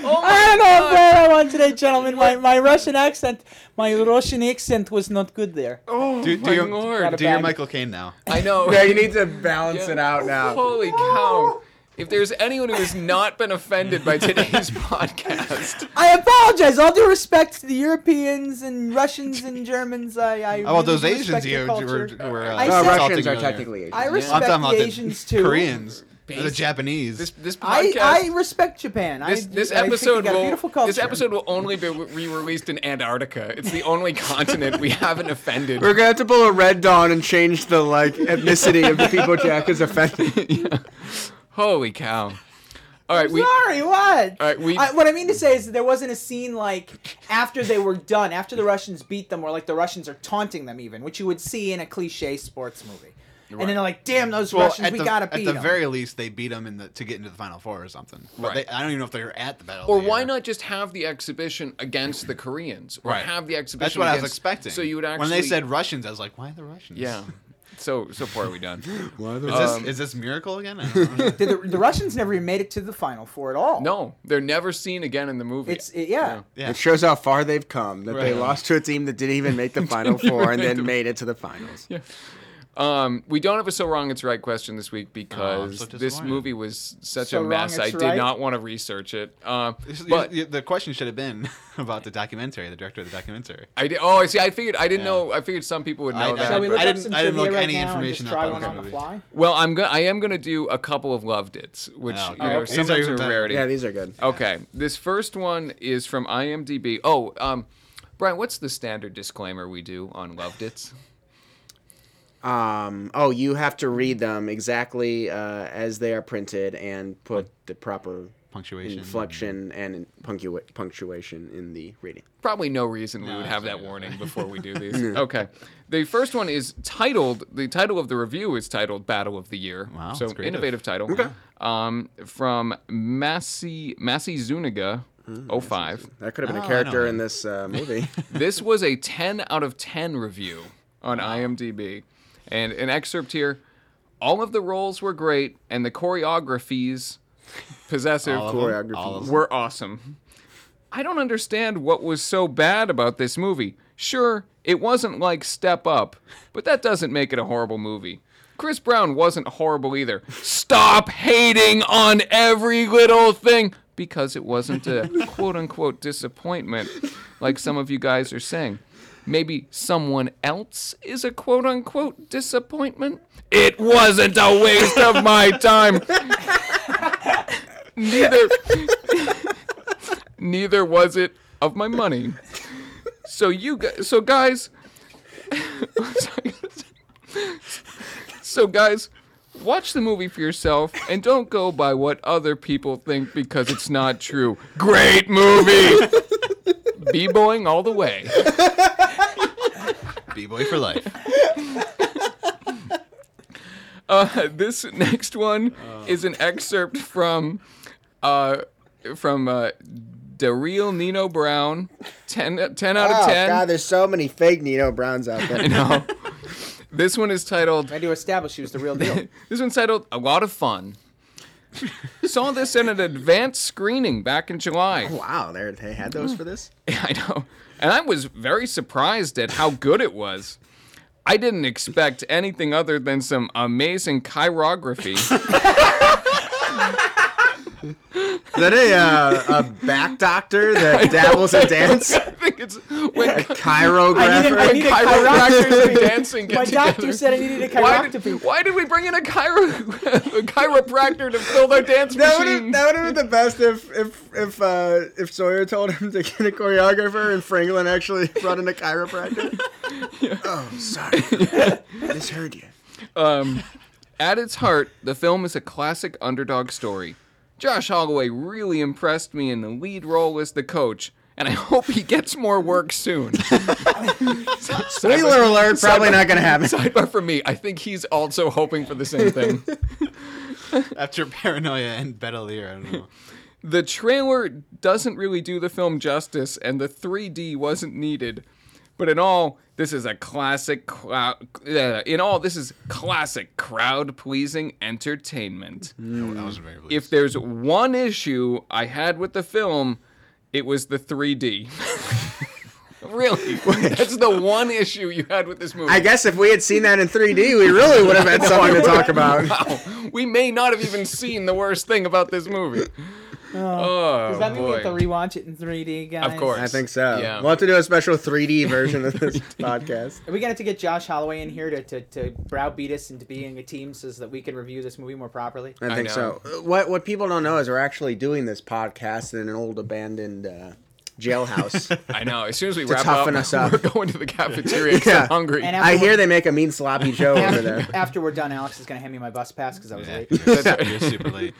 Oh my I don't know God. if where I won today, gentlemen. My my Russian accent, my Russian accent was not good there. Oh Do, do my your, lord. Gotta do your bag- Michael Caine now. I know. Yeah, you need to balance Yeah. it out now. Holy cow. If there's anyone who has not been offended by today's podcast, I apologize. All due respect to the Europeans and Russians and Germans, I. I How about those really Asians respect your you culture. were, were uh, I No, said- Russians assaulting are earlier. technically Asian. I I'm respect talking the about Asians the too. Koreans, the Base- Japanese. this this I, podcast, I respect Japan. this, I, this I think they episode got a will beautiful culture. this episode will only be re-released in Antarctica. It's the only continent we haven't offended. We're gonna have to pull a Red Dawn and change the like ethnicity of the people Jack is offending. Holy cow! All right, I'm we sorry, what? all right we I, what I mean to say is that there wasn't a scene like after they were done, after the Russians beat them, where like the Russians are taunting them, even, which you would see in a cliche sports movie. And then they're like, "Damn those well, Russians, at we the, gotta at beat the them." very least, they beat them in the to get into the final four or something. But Right. they, I don't even know if they were at the battle. or of the why year. not just have the exhibition against the Koreans, or Right. have the exhibition? That's what I was against- expecting. So you would actually when they said Russians, I was like, why the Russians? yeah. So so poorly done. Is this Um, is this miracle again? I don't know. Did the, the Russians never even made it to the final four at all. No, they're never seen again in the movie. It's it, yeah. yeah. It shows how far they've come. That they Right. lost to a team that didn't even make the final four and then made it to the finals. Um, we don't have a so wrong it's right question this week because so this disappointed. movie was such So a wrong mess. I it's did right? not want to research it. Um, This- but the, the question should have been about the documentary, the director of the documentary. I did. Oh, I see. I figured. I didn't Yeah. know. I figured some people would know I- that. Shall we I look up didn't- some I didn't trivia look right any now and information just up try on one the on the movie. fly? Well, I'm go- I am gonna do a couple of loved it's, which Oh, you okay. know These are sometimes are even a better. rarity. Yeah, these are good. Okay, this first one is from IMDb. Oh, um, Brian, what's the standard disclaimer we do on loved it's? Um, oh, you have to read them exactly uh, as they are printed and put the proper Punctuation. inflection and punctua- punctuation in the reading. Probably no reason we No, would have that's that right. warning before we do these. Okay. The first one is titled, the title of the review is titled Battle of the Year. Wow, So that's creative. innovative title. Okay. Um, from Massey, Massey Zuniga, oh five. That could have been Oh, a I character know. in this uh, movie. This was a ten out of ten review on IMDb. And an excerpt here. All of the roles were great, and the choreographies, possessive, All of them? choreography. All of them? were awesome. I don't understand what was so bad about this movie. Sure, it wasn't like Step Up, but that doesn't make it a horrible movie. Chris Brown wasn't horrible either. Stop hating on every little thing because it wasn't a quote-unquote disappointment like some of you guys are saying. Maybe someone else is a quote-unquote disappointment? It wasn't a waste of my time. Neither neither was it of my money. So you guys, so guys, so guys, watch the movie for yourself and don't go by what other people think because it's not true. Great movie. B-boying all the way. B-boy for life. Uh, this next one is an excerpt from uh, from uh, The Real Nino Brown, ten, ten out of Oh, ten. God, there's so many fake Nino Browns out there. No. This one is titled, I had to establish she was the real deal. this one's titled A Lot of Fun. Saw this in an advanced screening back in July. Wow, they they had those for this? I know. And I was very surprised at how good it was. I didn't expect anything other than some amazing chirography. Is that a, uh, a back doctor that dabbles in dance? I think it's when A chirographer? I need a- I need a chiropractors and dancing get My together. doctor said I needed a Why chiroptachy. did, why did we bring in a, chiro, a chiropractor to fill their dance That would machine? have that would have been the best if if if uh, if Sawyer told him to get a choreographer and Franklin actually brought in a chiropractor. Oh, sorry, misheard you. Um, at its heart, the film is a classic underdog story. Josh Holloway really impressed me in the lead role as the coach, and I hope he gets more work soon. Spoiler alert, probably not going to happen. Sidebar for me, I think he's also hoping for the same thing. After Paranoia and Bedelier, I don't know. The trailer doesn't really do the film justice, and the three D wasn't needed. But in all, this is a classic. Clou- uh, in all, this is classic crowd-pleasing entertainment. Oh, that was very pleased. If there's one issue I had with the film, it was the three D. Really, that's the one issue you had with this movie. I guess if we had seen that in three D, we really would have had something to talk about. Wow, we may not have even seen the worst thing about this movie. Oh, Does that mean boy. we have to rewatch it in three D, guys? Of course. I think so. Yeah. We'll have to do a special three D version of this podcast. Are we going to get Josh Holloway in here to, to, to browbeat us into being a team so that we can review this movie more properly? I I think know. so. What what people don't know is we're actually doing this podcast in an old abandoned uh, jailhouse. I know. As soon as we To wrap toughen up, us up. we're going to the cafeteria because Yeah. I'm hungry. And I hear they make a mean sloppy Joe over there. After, after we're done, Alex is going to hand me my bus pass because I was Yeah, late. you're, you're super late.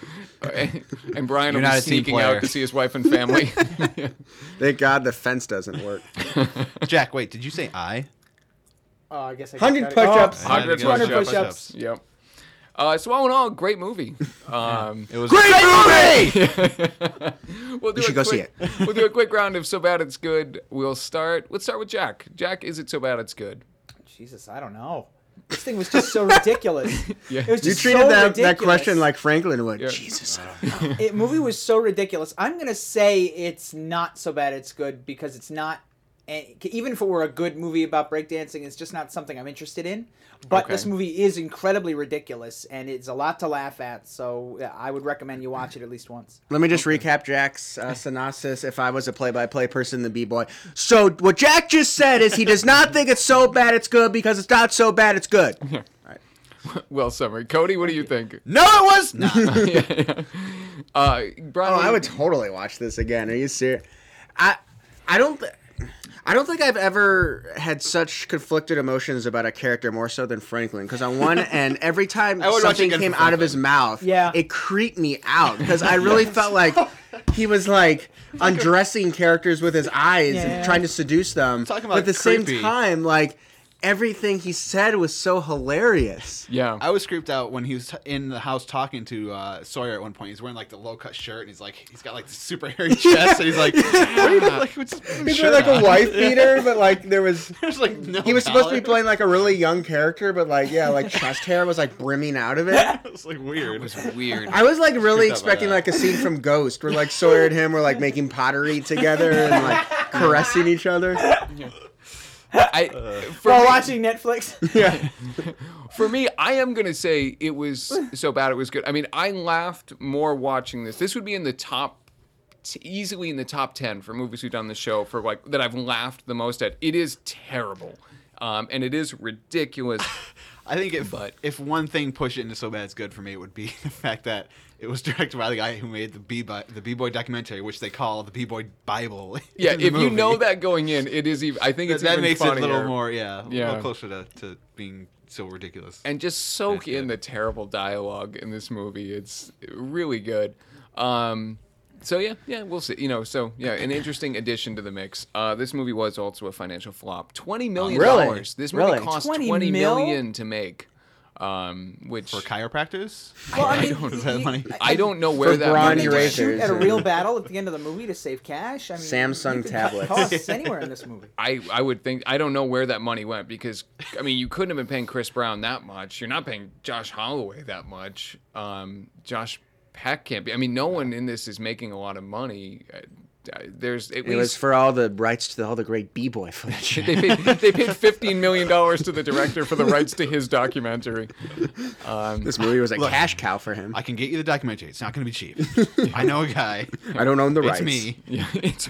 and Brian You're will not be a team sneaking player. out to see his wife and family. Thank God the fence doesn't work. Jack, wait, did you say I? Oh, I guess I one hundred got that. push-ups. Oh, I had to one go hundred push-ups. push-ups. Yep. Uh, so all in all, great movie. Um, It was Great movie! we'll do You should a go quick, see it. We'll do a quick round of So Bad It's Good. We'll start. Let's start with Jack. Jack, is it so bad it's good? Jesus, I don't know. This thing was just so ridiculous. Yeah. It was You just treated so that, ridiculous. that question like Franklin would. Yeah. Jesus. It movie was so ridiculous. I'm gonna say it's not so bad it's good because it's not. eh, Even if it were a good movie about breakdancing, it's just not something I'm interested in. But Okay. this movie is incredibly ridiculous, and it's a lot to laugh at. So yeah, I would recommend you watch it at least once. Let me just recap Jack's uh, synopsis if I was a play-by-play person, the B-boy. So what Jack just said is he does not think it's so bad it's good because it's not so bad it's good. Well, summary. Cody, what do you think? No, it was not. yeah, yeah. Uh, Brian, Oh, what I do would you- totally watch this again. Are you serious? I, I don't, th- I don't think I've ever had such conflicted emotions about a character more so than Franklin. Because on one end, every time I would watch something again came for out of his Franklin. mouth, Yeah. it creeped me out. Because I really felt like he was like undressing characters with his eyes Yeah. and trying to seduce them. Talking but about at the same creepy. time, like everything he said was so hilarious. Yeah. I was creeped out when he was in the house talking to uh, Sawyer at one point. He's wearing like the low cut shirt and he's like, he's got like the super hairy chest and he's like, what are you doing? Like, what's He's wearing like a wife beater, but like there was. There's like no He was supposed to be collar. playing like a really young character, but like yeah, like chest hair was like brimming out of it. It was like weird. It was weird. I was like really Creeped out by expecting that. like a scene from Ghost where like Sawyer and him were like making pottery together and like caressing each other. I, for, While me, watching Netflix. Yeah. for me, I am going to say it was so bad it was good. I mean, I laughed more watching this. This would be in the top, t- easily in the top ten for movies we've done on the show for like, that I've laughed the most at. It is terrible. Um, and it is ridiculous. I think if But- if one thing pushed it into so bad it's good for me, it would be the fact that it was directed by the guy who made the B the B boy documentary, which they call the B boy Bible. Yeah, in the if you know movie. that going in, it is even, I think that, it's that even makes funnier. it a little more, yeah, a Yeah. little closer to, to being so ridiculous. And just soak That's in good. the terrible dialogue in this movie. It's really good. Um, so yeah, yeah, we'll see. You know, so yeah, an interesting addition to the mix. Uh, this movie was also a financial flop. Twenty million Really? dollars. This movie Really? cost twenty twenty mil? million to make. Um, which For chiropractors, Well, I I mean, is that you- money? I don't know where For that brawn money They went. just shoot erasers at a and- real battle at the end of the movie to save cash. I mean, Samsung you could cut tablets. costs anywhere in this movie. I, I would think I don't know where that money went because I mean you couldn't have been paying Chris Brown that much. You're not paying Josh Holloway that much. Um, Josh Peck can't be. I mean, no one in this is making a lot of money. Uh, uh, there's at It was least for all the rights to the, all the great b-boy footage. they paid, they paid fifteen million dollars to the director for the rights to his documentary. Um, This movie was a Look. cash cow for him. I can get you the documentary. It's not going to be cheap. I know a guy. I don't own the It's rights. me. yeah, it's,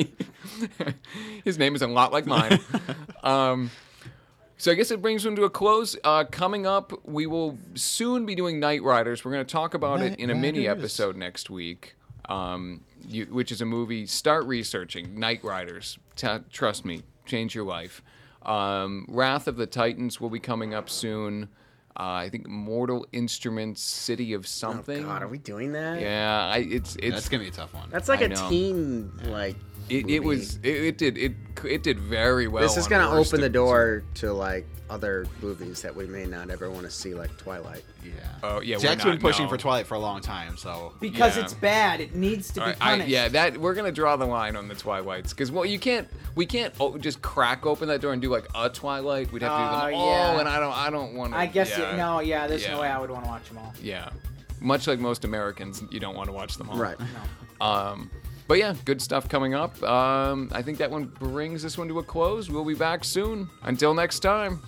his name is a lot like mine. Um, So I guess it brings them to a close. Uh, coming up, we will soon be doing Night Riders. We're going to talk about it Night in a mini Riders. episode next week, um, you, which is a movie. Start researching Night Riders. T- trust me, change your life. Um, Wrath of the Titans will be coming up soon. Uh, I think Mortal Instruments, City of Oh Something. God, are we doing that? Yeah, I, it's it's That's going to be a tough one. That's like I a know. teen like It, movie. it was it, it did it it did very well. This is on gonna worst open the of- door to like other movies that we may not ever want to see, like Twilight. Yeah. Oh, yeah, we're Jack's not, been pushing no. for Twilight for a long time, so Because Yeah. it's bad. It needs to be All right, I, punished. yeah, that we're gonna draw the line on the Twilights because well, you can't, we can't oh, just crack open that door and do like a Twilight. We'd have to do them Oh, all, yeah. and I don't, I don't want to. I guess yeah, you, no, yeah. There's Yeah. no way I would want to watch them all. Yeah, much like most Americans, you don't want to watch them all. Right. Um, but yeah, good stuff coming up. Um, I think that one brings this one to a close. We'll be back soon. Until next time.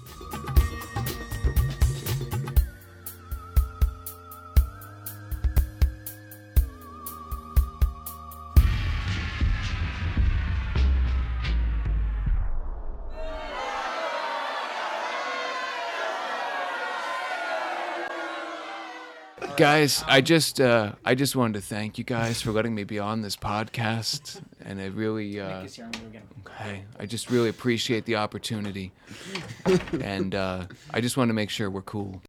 Guys, I just uh, I just wanted to thank you guys for letting me be on this podcast, and I really uh, Kiss your arm again. hey, I just really appreciate the opportunity, and uh, I just want to make sure we're cool.